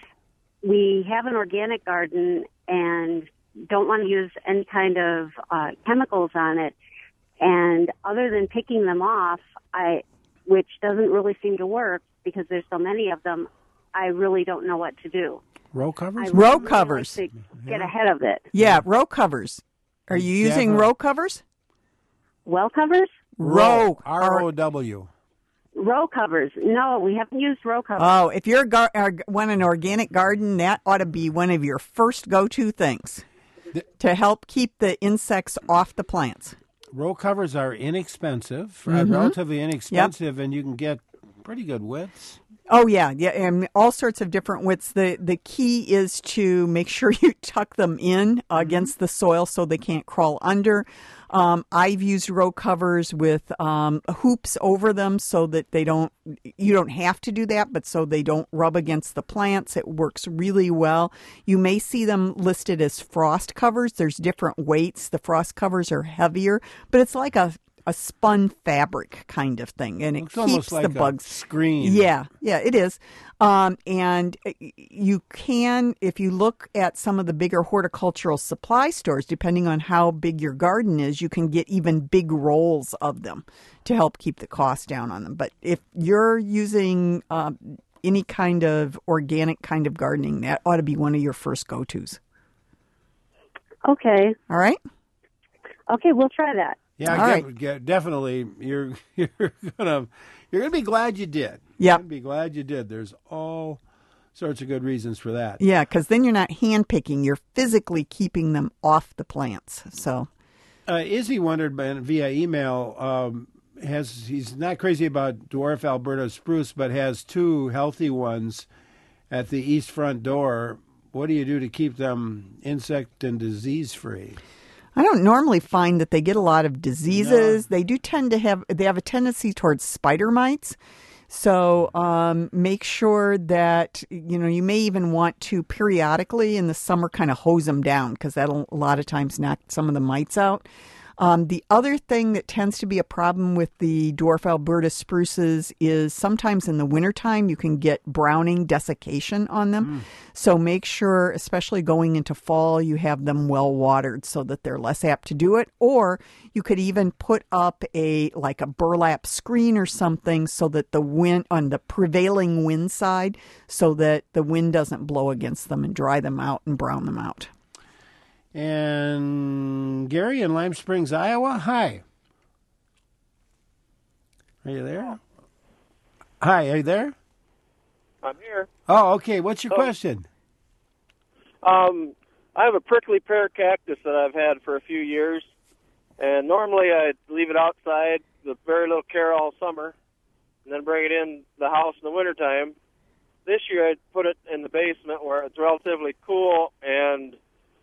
We have an organic garden and don't want to use any kind of uh, chemicals on it. And other than picking them off, I, which doesn't really seem to work because there's so many of them, I really don't know what to do. Row covers? I row really covers. Like to get ahead of it. Yeah, row covers. Are you using Definitely. row covers? Well covers? Row. R O W. Row covers. No, we haven't used row covers. Oh, if you're gar- uh, want an organic garden, that ought to be one of your first go-to things the- to help keep the insects off the plants. Row covers are inexpensive, uh, Mm-hmm. relatively inexpensive, yep. and you can get pretty good widths. Oh, yeah, yeah, and all sorts of different widths. The the key is to make sure you tuck them in uh, against the soil so they can't crawl under. Um, I've used row covers with um, hoops over them so that they don't, you don't have to do that, but so they don't rub against the plants. It works really well. You may see them listed as frost covers. There's different weights. The frost covers are heavier, but it's like a a spun fabric kind of thing, and it it's keeps almost like the bugs. A screen. Yeah, yeah, it is. Um, and you can, if you look at some of the bigger horticultural supply stores, depending on how big your garden is, you can get even big rolls of them to help keep the cost down on them. But if you're using uh, any kind of organic kind of gardening, that ought to be one of your first go-tos. Okay. All right? Okay, we'll try that. Yeah, All get, right. get, definitely. You're you're gonna you're gonna be glad you did. Yeah, you're gonna be glad you did. There's all sorts of good reasons for that. Yeah, because then you're not hand picking; you're physically keeping them off the plants. So, uh, Izzy wondered by, via email. Um, has he's not crazy about dwarf Alberta spruce, but has two healthy ones at the east front door. What do you do to keep them insect and disease free? I don't normally find that they get a lot of diseases. No. They do tend to have, they have a tendency towards spider mites. So um, make sure that, you know, you may even want to periodically in the summer kind of hose them down because that'll a lot of times knock some of the mites out. Um, the other thing that tends to be a problem with the dwarf Alberta spruces is sometimes in the wintertime you can get browning desiccation on them. Mm. So make sure, especially going into fall, you have them well watered so that they're less apt to do it. Or you could even put up a like a burlap screen or something so that the wind on the prevailing wind side so that the wind doesn't blow against them and dry them out and brown them out. And Gary in Lime Springs, Iowa. Hi. Are you there? Hi, are you there? I'm here. Oh, okay. What's your oh. question? Um, I have a prickly pear cactus that I've had for a few years, and normally I leave it outside with very little care all summer, and then bring it in the house in the wintertime. This year I put it in the basement where it's relatively cool and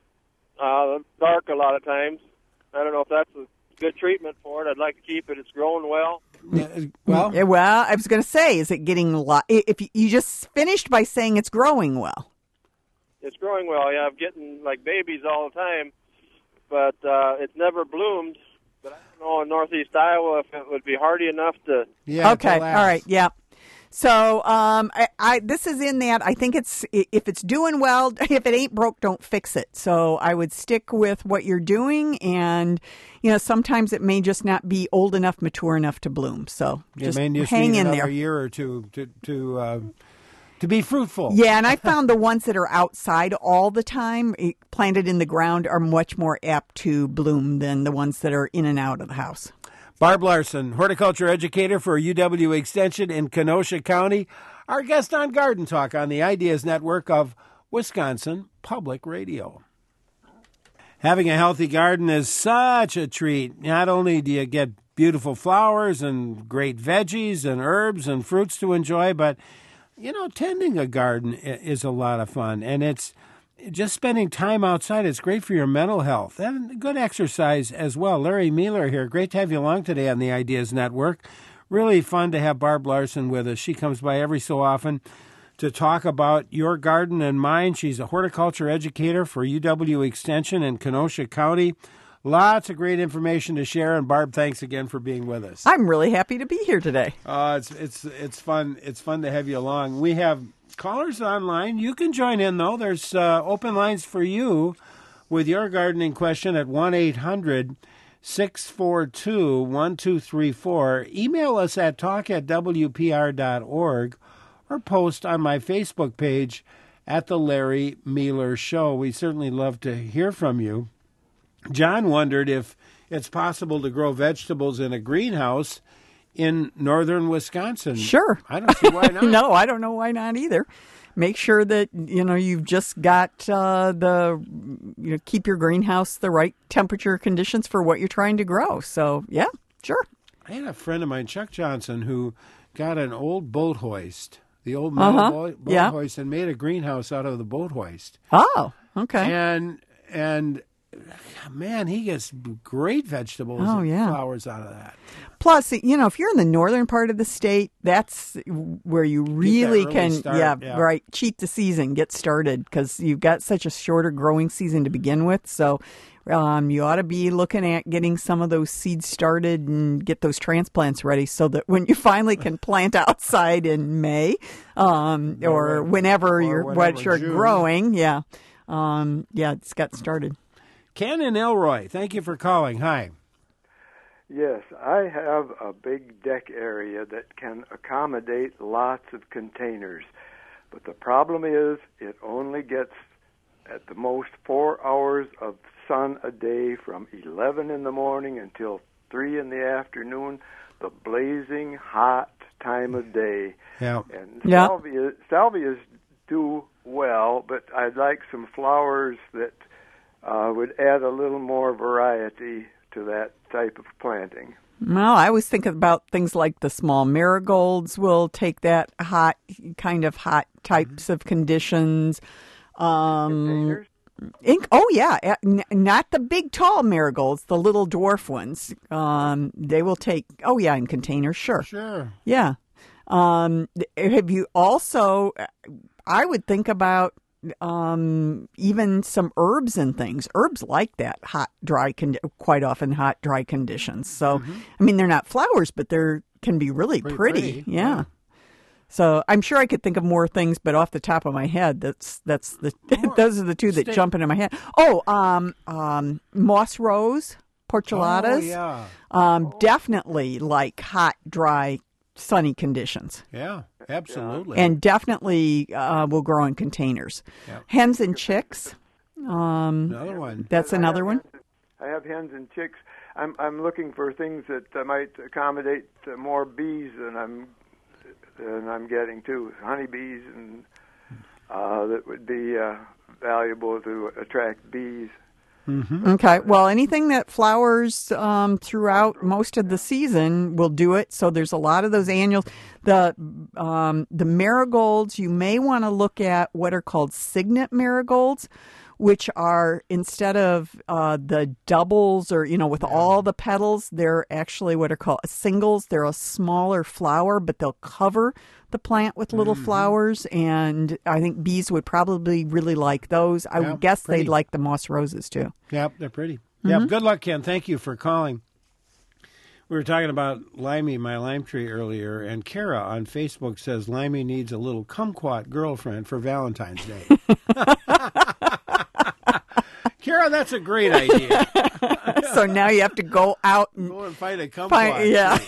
Uh, dark a lot of times. I don't know if that's a good treatment for it. I'd like to keep it. It's growing well. Yeah, well, yeah, well, I was going to say, is it getting a lot? If you, you just finished by saying it's growing well. It's growing well. Yeah, I'm getting like babies all the time, but uh, it's never bloomed. But I don't know in northeast Iowa if it would be hardy enough to. Yeah. Okay. All right. Yeah. So um, I, I this is in that. I think it's if it's doing well, if it ain't broke, don't fix it. So I would stick with what you're doing, and you know sometimes it may just not be old enough, mature enough to bloom. So just, it may just hang need in another there. year or two to to uh, to be fruitful. Yeah, and I found the ones that are outside all the time, planted in the ground, are much more apt to bloom than the ones that are in and out of the house. Barb Larson, horticulture educator for U W Extension in Kenosha County, our guest on Garden Talk on the Ideas Network of Wisconsin Public Radio. Having a healthy garden is such a treat. Not only do you get beautiful flowers and great veggies and herbs and fruits to enjoy, but, you know, tending a garden is a lot of fun. And it's just spending time outside, it's great for your mental health and good exercise as well. Larry Mueller here. Great to have you along today on the Ideas Network. Really fun to have Barb Larson with us. She comes by every so often to talk about your garden and mine. She's a horticulture educator for U W Extension in Kenosha County. Lots of great information to share. And Barb, thanks again for being with us. I'm really happy to be here today. Uh, it's it's it's fun. It's fun to have you along. We have callers online. You can join in, though. There's uh, open lines for you with your gardening question at one eight hundred six four two one two three four. Email us at talk at w p r dot org or post on my Facebook page at The Larry Mueller Show. We certainly love to hear from you. John wondered if it's possible to grow vegetables in a greenhouse in northern Wisconsin. Sure. I don't see why not. No, I don't know why not either. Make sure that, you know, you've just got uh, the, you know, keep your greenhouse the right temperature conditions for what you're trying to grow. So, yeah, sure. I had a friend of mine, Chuck Johnson, who got an old boat hoist, the old metal uh-huh. boat, boat yeah. hoist, and made a greenhouse out of the boat hoist. Oh, okay. And, and man, he gets great vegetables oh, and yeah. flowers out of that. Plus, you know, if you're in the northern part of the state, that's where you really can, start, yeah, yeah, right, cheat the season, get started, because you've got such a shorter growing season to begin with. So um, you ought to be looking at getting some of those seeds started and get those transplants ready so that when you finally can plant outside in May um, or, or whenever or you're whenever, what you're June. growing, yeah, um, yeah, it's got started. Ken and Elroy, thank you for calling. Hi. Yes, I have a big deck area that can accommodate lots of containers. But the problem is it only gets at the most four hours of sun a day from eleven in the morning until three in the afternoon, the blazing hot time of day. Yeah. And yeah. salvia, salvias do well, but I'd like some flowers that uh, would add a little more variety to that type of planting. Well, I always think about things like the small marigolds will take that hot, kind of hot types mm-hmm. of conditions. Um, Containers? Ink, oh, yeah. Uh, n- not the big, tall marigolds, the little dwarf ones. Um, they will take, oh, yeah, in containers, sure. Sure. Yeah. Um, have you also, I would think about um, even some herbs and things. Herbs like that hot, dry, con- quite often hot, dry conditions. So, mm-hmm. I mean, they're not flowers, but they can be really pretty. pretty. pretty. Yeah. yeah. So I'm sure I could think of more things, but off the top of my head, that's that's the those are the two that Stay. jump into my head. Oh, um, um, moss rose, portulatas. Oh, yeah. Um, definitely like hot, dry, sunny conditions. Yeah, absolutely. And definitely uh, will grow in containers. Yep. Hens and chicks. Um, another one. That's another one. I have hens and chicks. I'm I'm looking for things that uh, might accommodate uh, more bees than I'm. And I'm getting too honeybees, and uh, that would be uh, valuable to attract bees. Mm-hmm. Okay. Well, anything that flowers um, throughout most of the season will do it. So there's a lot of those annuals. The um, the marigolds, you may want to look at what are called signet marigolds, which are, instead of uh, the doubles or, you know, with all the petals, they're actually what are called singles. They're a smaller flower, but they'll cover the plant with little mm-hmm. flowers. And I think bees would probably really like those. I yep, would guess pretty. they'd like the moss roses, too. Yep, they're pretty. Mm-hmm. Yep, good luck, Ken. Thank you for calling. We were talking about Limey, my lime tree, earlier, and Kara on Facebook says Limey needs a little kumquat girlfriend for Valentine's Day. Kara, that's a great idea. So now you have to go out and go and find a kumquat. Find, yeah.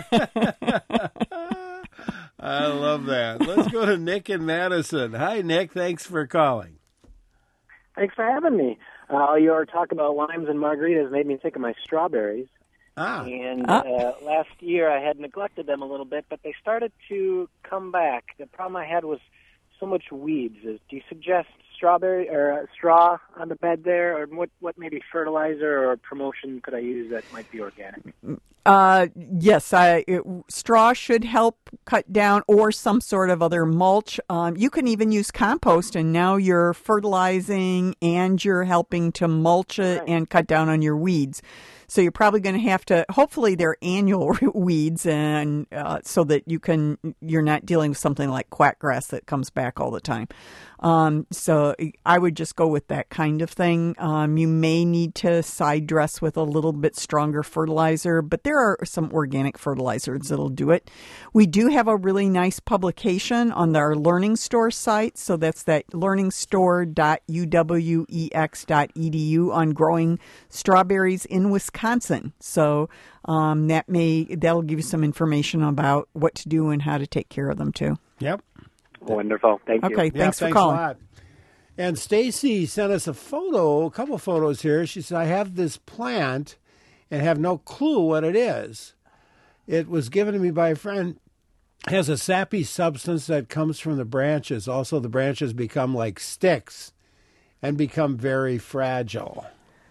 I love that. Let's go to Nick in Madison. Hi, Nick. Thanks for calling. Thanks for having me. Uh, your talk about limes and margaritas made me think of my strawberries. Ah. And ah. Uh, last year I had neglected them a little bit, but they started to come back. The problem I had was so much weeds. Do you suggest strawberry or uh, straw on the bed there, or what? What maybe fertilizer or promotion could I use that might be organic? Uh, yes, I, it, straw should help cut down, or some sort of other mulch. Um, you can even use compost, and now you're fertilizing and you're helping to mulch it right. and cut down on your weeds. So you're probably going to have to, hopefully they're annual weeds, and uh, so that you can, you're not dealing with something like quackgrass that comes back all the time. Um, so I would just go with that kind of thing. Um, you may need to side dress with a little bit stronger fertilizer, but there are some organic fertilizers that'll do it. We do have a really nice publication on our Learning Store site. So that's that learning store dot u w e x dot e d u on growing strawberries in Wisconsin. So um, that may, that'll give you some information about what to do and how to take care of them too. Yep. Wonderful. Thank you. Okay, yeah, thanks, thanks for calling. A lot. And Stacy sent us a photo, a couple photos here. She said, I have this plant and have no clue what it is. It was given to me by a friend. It has a sappy substance that comes from the branches. Also, the branches become like sticks and become very fragile.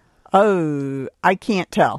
Oh, I can't tell.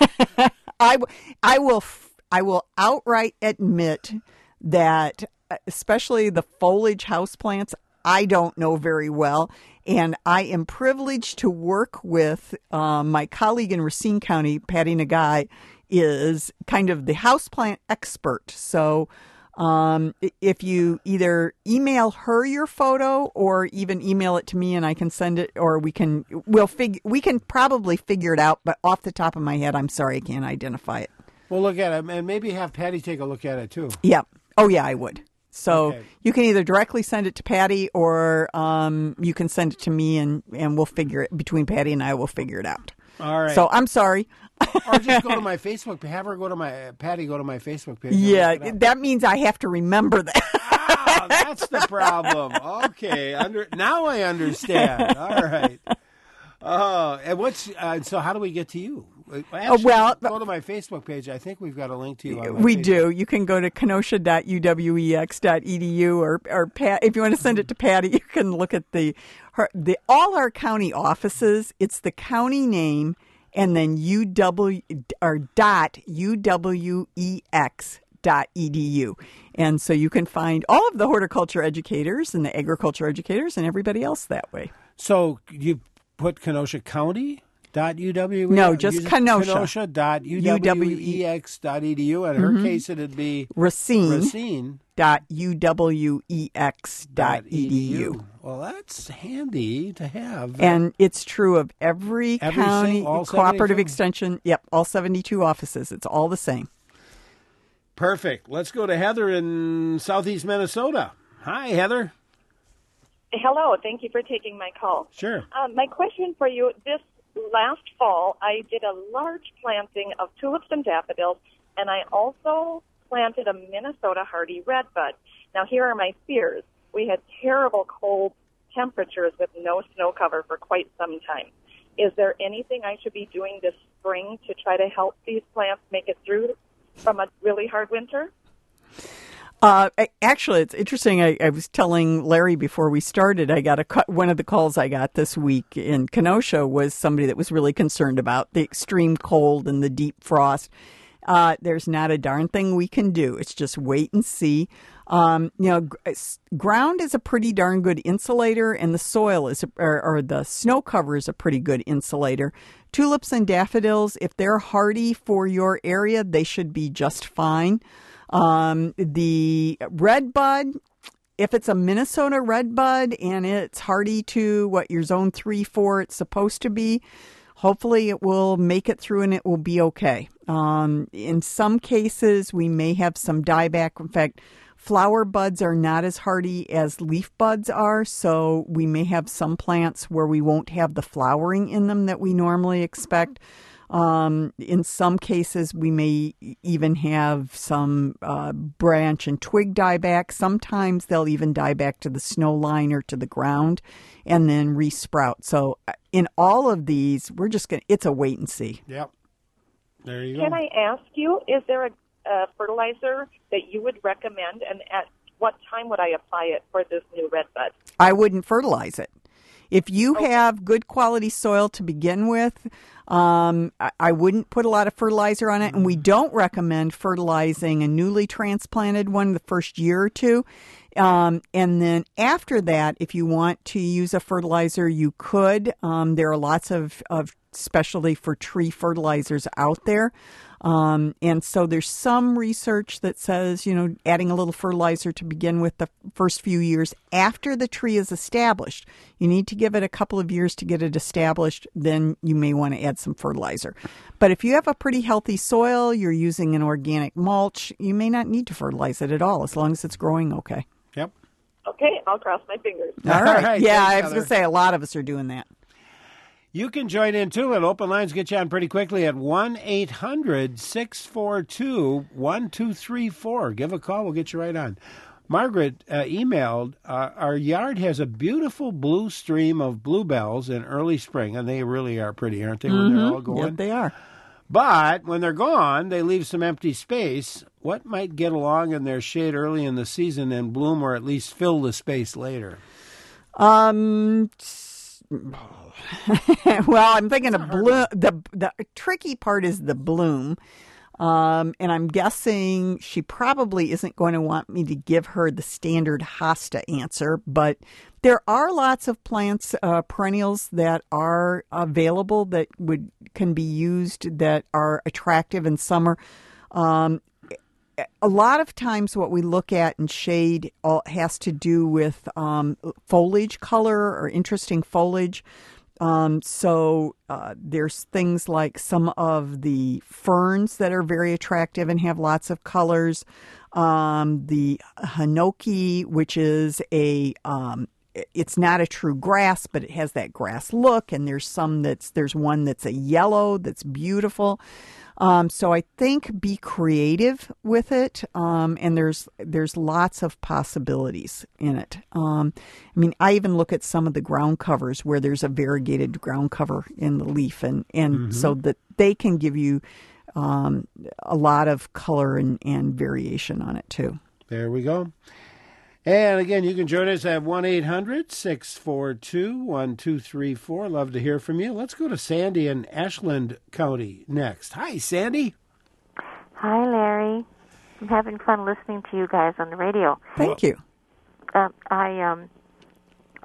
I, I will I will outright admit that, especially the foliage houseplants, I don't know very well. And I am privileged to work with uh, my colleague in Racine County, Patty Nagai, is kind of the houseplant expert. So um, if you either email her your photo or even email it to me and I can send it, or we can, we'll fig- we can probably figure it out. But off the top of my head, I'm sorry, I can't identify it. We'll look at it and maybe have Patty take a look at it too. Yeah. Oh, yeah, I would. So okay. You can either directly send it to Patty or um, you can send it to me, and, and we'll figure it, between Patty and I, we'll figure it out. All right. So I'm sorry. Or just go to my Facebook page. Have her go to my, Patty go to my Facebook page. Yeah, that means I have to remember that. Oh, that's the problem. Okay. Under, now I understand. All right. Oh, and what's, uh, so how do we get to you? Actually, well, go to my Facebook page. I think we've got a link to you. On my we Facebook. do. You can go to kenosha dot u w e x dot e d u, or or Pat, if you want to send it to Patty, you can look at the her, the all our county offices. It's the county name and then uw or dot u w e x dot e d u, and so you can find all of the horticulture educators and the agriculture educators and everybody else that way. So you put Kenosha County? Dot U W E? No, just Use Kenosha. Kenosha dot U W E X dot E D U. In her Mhm. case, it'd be Racine. Racine. Dot U W E X dot E D U. Well, that's handy to have. And it's true of every, Every county sing- all cooperative seventy-two? extension. Yep, all seventy-two offices. It's all the same. Perfect. Let's go to Heather in southeast Minnesota. Hi, Heather. Hello. Thank you for taking my call. Sure. Um, my question for you, this last fall, I did a large planting of tulips and daffodils, and I also planted a Minnesota hardy redbud. Now, here are my fears. We had terrible cold temperatures with no snow cover for quite some time. Is there anything I should be doing this spring to try to help these plants make it through from a really hard winter? Uh, actually, it's interesting. I, I was telling Larry before we started, I got a one of the calls I got this week in Kenosha was somebody that was really concerned about the extreme cold and the deep frost. Uh, there's not a darn thing we can do. It's just wait and see. Um, you know, ground is a pretty darn good insulator, and the soil is, a, or, or the snow cover is a pretty good insulator. Tulips and daffodils, if they're hardy for your area, they should be just fine. Um, the red bud, if it's a Minnesota red bud and it's hardy to what your zone three, four it's supposed to be, hopefully it will make it through and it will be okay. Um, in some cases, we may have some dieback. In fact, flower buds are not as hardy as leaf buds are, so we may have some plants where we won't have the flowering in them that we normally expect. Um, in some cases, we may even have some uh, branch and twig dieback. Sometimes they'll even die back to the snow line or to the ground and then resprout. So in all of these, we're just going to, it's a wait and see. Yep. There you go. Can I ask you, is there a, a fertilizer that you would recommend, and at what time would I apply it for this new red bud? I wouldn't fertilize it. If you have good quality soil to begin with, um, I, I wouldn't put a lot of fertilizer on it. And we don't recommend fertilizing a newly transplanted one the first year or two. Um, and then after that, if you want to use a fertilizer, you could. Um, there are lots of, of specialty for tree fertilizers out there. Um, and so there's some research that says, you know, adding a little fertilizer to begin with the first few years after the tree is established. You need to give it a couple of years to get it established. Then you may want to add some fertilizer. But if you have a pretty healthy soil, you're using an organic mulch, you may not need to fertilize it at all as long as it's growing okay. Yep. Okay, I'll cross my fingers. All right. All right, Yeah, thanks, I was going Heather. to say a lot of us are doing that. You can join in, too, and open lines get you on pretty quickly at one eight hundred six four two one two three four. Give a call. We'll get you right on. Margaret uh, emailed, uh, our yard has a beautiful blue stream of bluebells in early spring, and they really are pretty, aren't they, when they're all Mhm. going? Yep, they are. But when they're gone, they leave some empty space. What might get along in their shade early in the season and bloom or at least fill the space later? Um... well, I'm thinking of bloom. The the tricky part is the bloom, um, and I'm guessing she probably isn't going to want me to give her the standard hosta answer. But there are lots of plants, uh, perennials that are available that would can be used that are attractive in summer. Um, A lot of times what we look at in shade all has to do with um, foliage color or interesting foliage. Um, so uh, there's things like some of the ferns that are very attractive and have lots of colors. Um, the hinoki, which is a um, it's not a true grass, but it has that grass look. And there's some that's there's one that's a yellow that's beautiful. Um, so I think be creative with it, um, and there's there's lots of possibilities in it. Um, I mean, I even look at some of the ground covers where there's a variegated ground cover in the leaf, and, and Mm-hmm. so that they can give you um, a lot of color and, and variation on it too. There we go. And again, you can join us at one eight hundred six four two one two three four. Love to hear from you. Let's go to Sandy in Ashland County next. Hi, Sandy. Hi, Larry. I'm having fun listening to you guys on the radio. Thank you. Um, I um,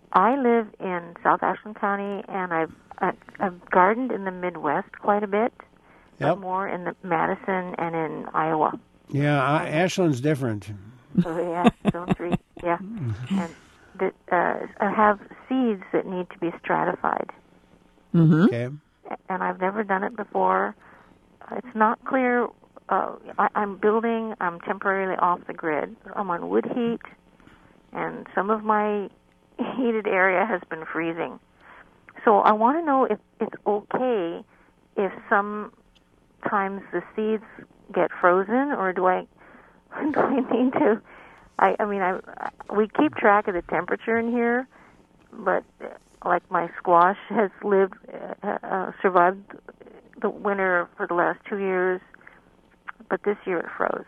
I live in South Ashland County, and I've I've, I've gardened in the Midwest quite a bit, Yep. but more in the Madison and in Iowa. Yeah, I, Ashland's different. So yeah, zone three, yeah, and that uh, I have seeds that need to be stratified. Mm-hmm. Okay. And I've never done it before. It's not clear. Uh, I, I'm building. I'm temporarily off the grid. I'm on wood heat, and some of my heated area has been freezing. So I want to know if it's okay if sometimes the seeds get frozen, or do I do I need to? I, I mean, I we keep track of the temperature in here, but like my squash has lived, uh, uh, survived the winter for the last two years, but this year it froze.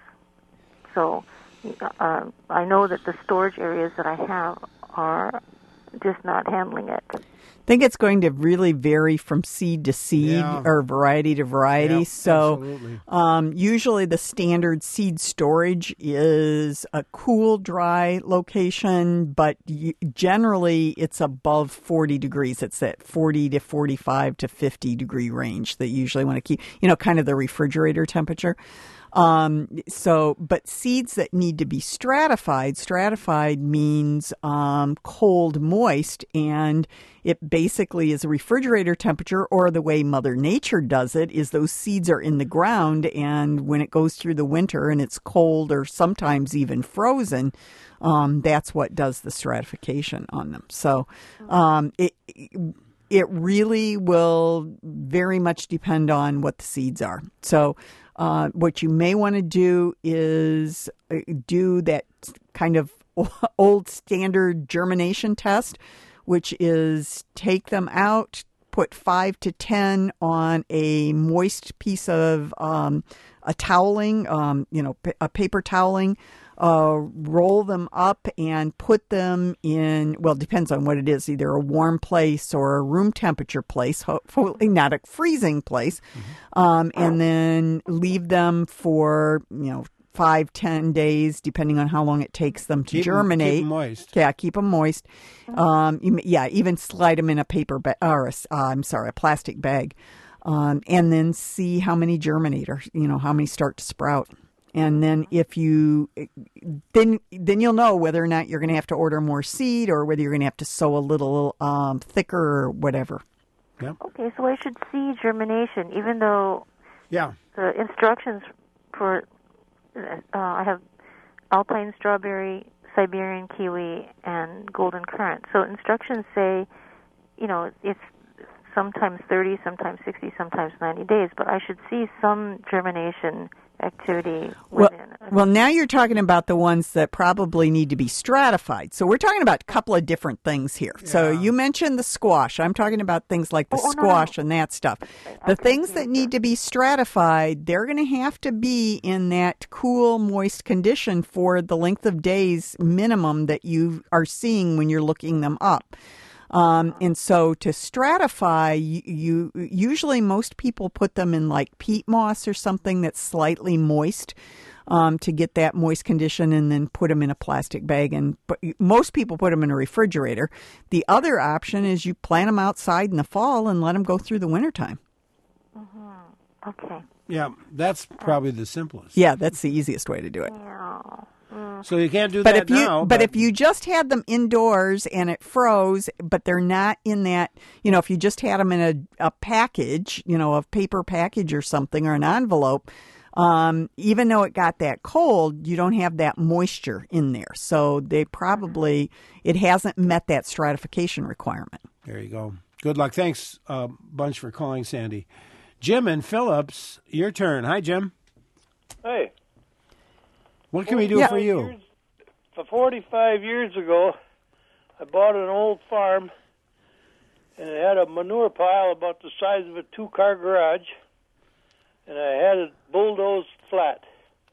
So uh, I know that the storage areas that I have are just not handling it. I think it's going to really vary from seed to seed Yeah. or variety to variety. Yep, so absolutely. um, usually the standard seed storage is a cool, dry location, but you, generally it's above forty degrees. It's that forty to forty-five to fifty degree range that you usually want to keep, you know, kind of the refrigerator temperature. Um, so, but seeds that need to be stratified, stratified means um, cold, moist, and it basically is a refrigerator temperature, or the way Mother Nature does it is those seeds are in the ground, and when it goes through the winter and it's cold or sometimes even frozen, um, that's what does the stratification on them. So, um, it. It really will very much depend on what the seeds are. So uh, what you may want to do is do that kind of old standard germination test, which is take them out, put five to ten on a moist piece of um, a toweling, um, you know, a paper toweling, Uh, roll them up and put them in, well, it depends on what it is, either a warm place or a room temperature place, hopefully not a freezing place, mm-hmm. um, and then leave them for, you know, five, ten days, depending on how long it takes them to keep germinate. Them, keep them moist. Yeah, keep them moist. Um, you, yeah, even slide them in a paper bag, or a, uh, I'm sorry, a plastic bag, um, and then see how many germinate, or, you know, how many start to sprout. And then if you, then then you'll know whether or not you're going to have to order more seed, or whether you're going to have to sow a little um, thicker or whatever. Yep. Okay, so I should see germination, even though yeah. the instructions for, uh, I have alpine strawberry, Siberian kiwi, and golden currant. So instructions say, you know, it's sometimes thirty, sometimes sixty, sometimes ninety days, but I should see some germination activity well, within. well, now you're talking about the ones that probably need to be stratified. So we're talking about a couple of different things here. Yeah. So you mentioned the squash. I'm talking about things like the oh, squash no, no. and that stuff. The okay, things that need to be stratified, they're going to have to be in that cool, moist condition for the length of days minimum that you are seeing when you're looking them up. Um, and so to stratify, you, you usually most people put them in like peat moss or something that's slightly moist um, to get that moist condition, and then put them in a plastic bag. And but most people put them in a refrigerator. The other option is you plant them outside in the fall and let them go through the wintertime. Mm-hmm. Okay. Yeah, that's probably the simplest. Yeah, that's the easiest way to do it. Yeah. Mm. So you can't do but that if you, now. But, but if you just had them indoors and it froze, but they're not in that, you know, if you just had them in a, a package, you know, a paper package or something, or an envelope, um, even though it got that cold, you don't have that moisture in there. So they probably, it hasn't met that stratification requirement. There you go. Good luck. Thanks a uh, bunch for calling, Sandy. Jim and Phillips, your turn. Hi, Jim. Hey. What can we do yeah. for you? Years, for forty-five years ago, I bought an old farm, and it had a manure pile about the size of a two-car garage, and I had it bulldozed flat.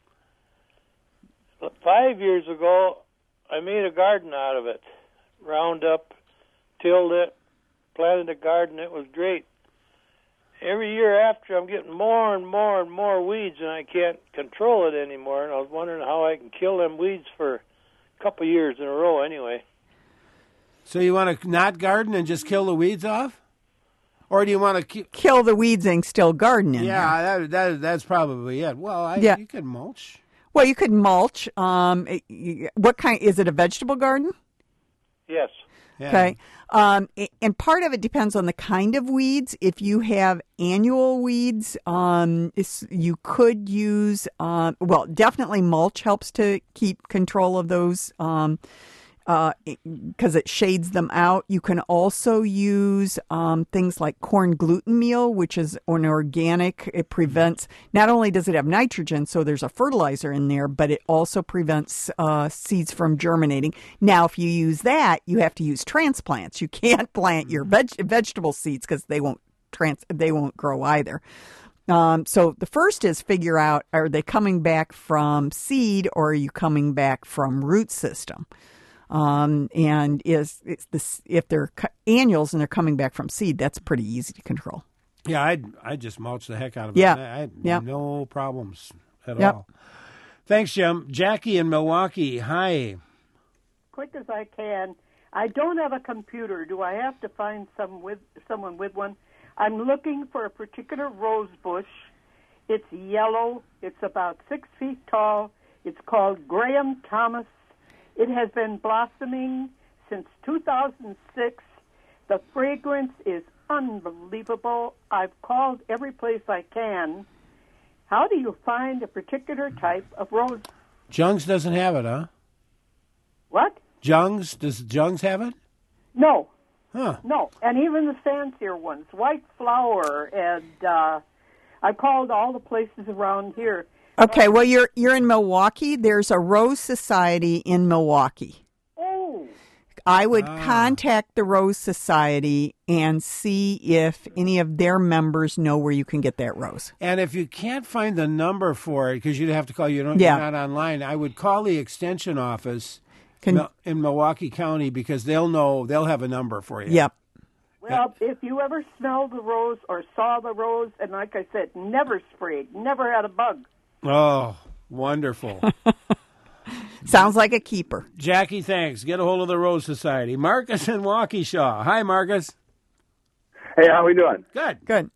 But five years ago, I made a garden out of it. Round up, tilled it, planted a garden. It was great. Every year after, I'm getting more and more and more weeds, and I can't control it anymore. And I was wondering how I can kill them weeds for a couple of years in a row anyway. So you want to not garden and just kill the weeds off? Or do you want to keep... kill the weeds and still garden in yeah, there? that, that, that's probably it. Well, I, Yeah. you can mulch. Well, you could mulch. Um, it- you- what kind? Is it a vegetable garden? Yes. Yeah. Okay. Um, a- and part of it depends on the kind of weeds. If you have annual weeds, um, it's, you could use, um, well, definitely mulch helps to keep control of those um, uh, because it shades them out. You can also use um, things like corn gluten meal, which is an organic. It prevents, not only does it have nitrogen, so there's a fertilizer in there, but it also prevents uh, seeds from germinating. Now, if you use that, you have to use transplants. You can't plant your veg- vegetable seeds because they won't trans they won't grow either. Um, so the first is figure out, are they coming back from seed or are you coming back from root system? Um, and is it's this, if they're cu- annuals and they're coming back from seed, that's pretty easy to control. Yeah, I'd, I'd just mulch the heck out of it. Yeah. I had Yep. no problems at Yep. all. Thanks, Jim. Jackie in Milwaukee. Hi. Quick as I can. I don't have a computer. Do I have to find some with someone with one? I'm looking for a particular rose bush. It's yellow. It's about six feet tall. It's called Graham Thomas. It has been blossoming since two thousand six. The fragrance is unbelievable. I've called every place I can. How do you find a particular type of rose? Jung's doesn't have it, huh? What? Jung's? Does Jung's have it? No. Huh. No. And even the fancier ones, white flower, and uh, I called all the places around here. Okay, well, you're you're in Milwaukee. There's a Rose Society in Milwaukee. Oh. I would Ah. contact the Rose Society and see if any of their members know where you can get that rose. And if you can't find the number for it, because you'd have to call, you don't, Yeah. you're not online, I would call the extension office Can- Mil- in Milwaukee County because they'll know, they'll have a number for you. Yep. Well, if you ever smelled the rose or saw the rose, and like I said, never sprayed, never had a bug. Oh, wonderful. Sounds like a keeper. Jackie, thanks. Get a hold of the Rose Society. Marcus in Waukesha. Hi, Marcus. Hey, how we doing? Good. Good.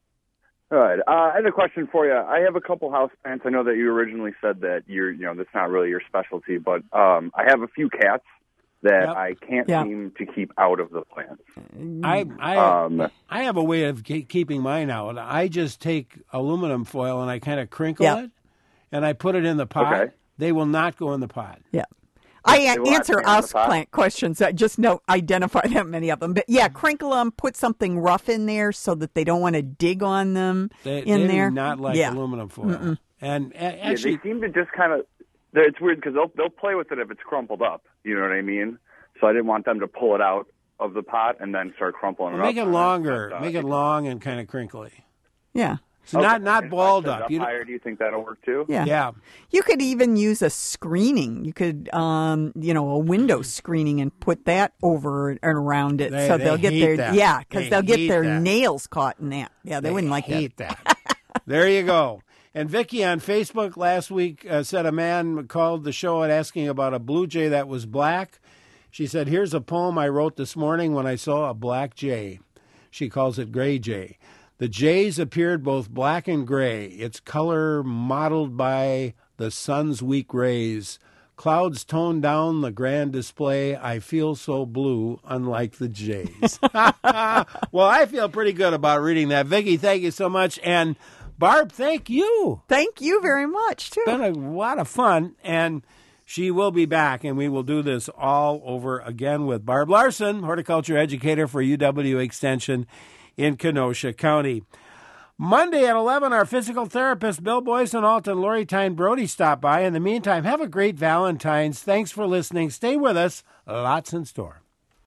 Good. Uh, I had a question for you. I have a couple house plants. I know that you originally said that you're, you know, that's not really your specialty, but um, I have a few cats that Yep. I can't Yep. seem to keep out of the plants. I I Um, I have a way of ke- keeping mine out. I just take aluminum foil and I kind of crinkle Yeah. it, and I put it in the pot. Okay. They will not go in the pot. Yeah. I They a- will not answer stay in the house pot? plant questions. I just don't identify that many of them. But yeah, crinkle them, put something rough in there so that they don't want to dig on them They, in they there. do not like yeah. aluminum foil. Mm-mm. And a- yeah, actually, they seem to just kind of. It's weird because they'll they'll play with it if it's crumpled up. You know what I mean? So I didn't want them to pull it out of the pot and then start crumpling it make up. it longer. Make it long and kind of crinkly. Yeah. So not not balled up. Up You higher, do you think that'll work too? Yeah. Yeah. You could even use a screening. You could, um, you know, a window screening and put that over and around it, They- so they they'll get hate their that. yeah, because They they'll get hate their that. nails caught in that. Yeah, they, They wouldn't like hate that. There you go. And Vicky on Facebook last week uh, said a man called the show and asking about a blue jay that was black. She said, "Here's a poem I wrote this morning when I saw a black jay." She calls it Gray Jay. The jays appeared both black and gray, its color mottled by the sun's weak rays. Clouds toned down the grand display. I feel so blue, unlike the jays. Well, I feel pretty good about reading that. Vicky, thank you so much. And Barb, thank you. Thank you very much, too. It's been a lot of fun. And she will be back, and we will do this all over again with Barb Larson, horticulture educator for U W Extension in Kenosha County. Monday at eleven, our physical therapist, Bill Boysenalt and Lori Tyne Brody, stop by. In the meantime, have a great Valentine's. Thanks for listening. Stay with us. Lots in store.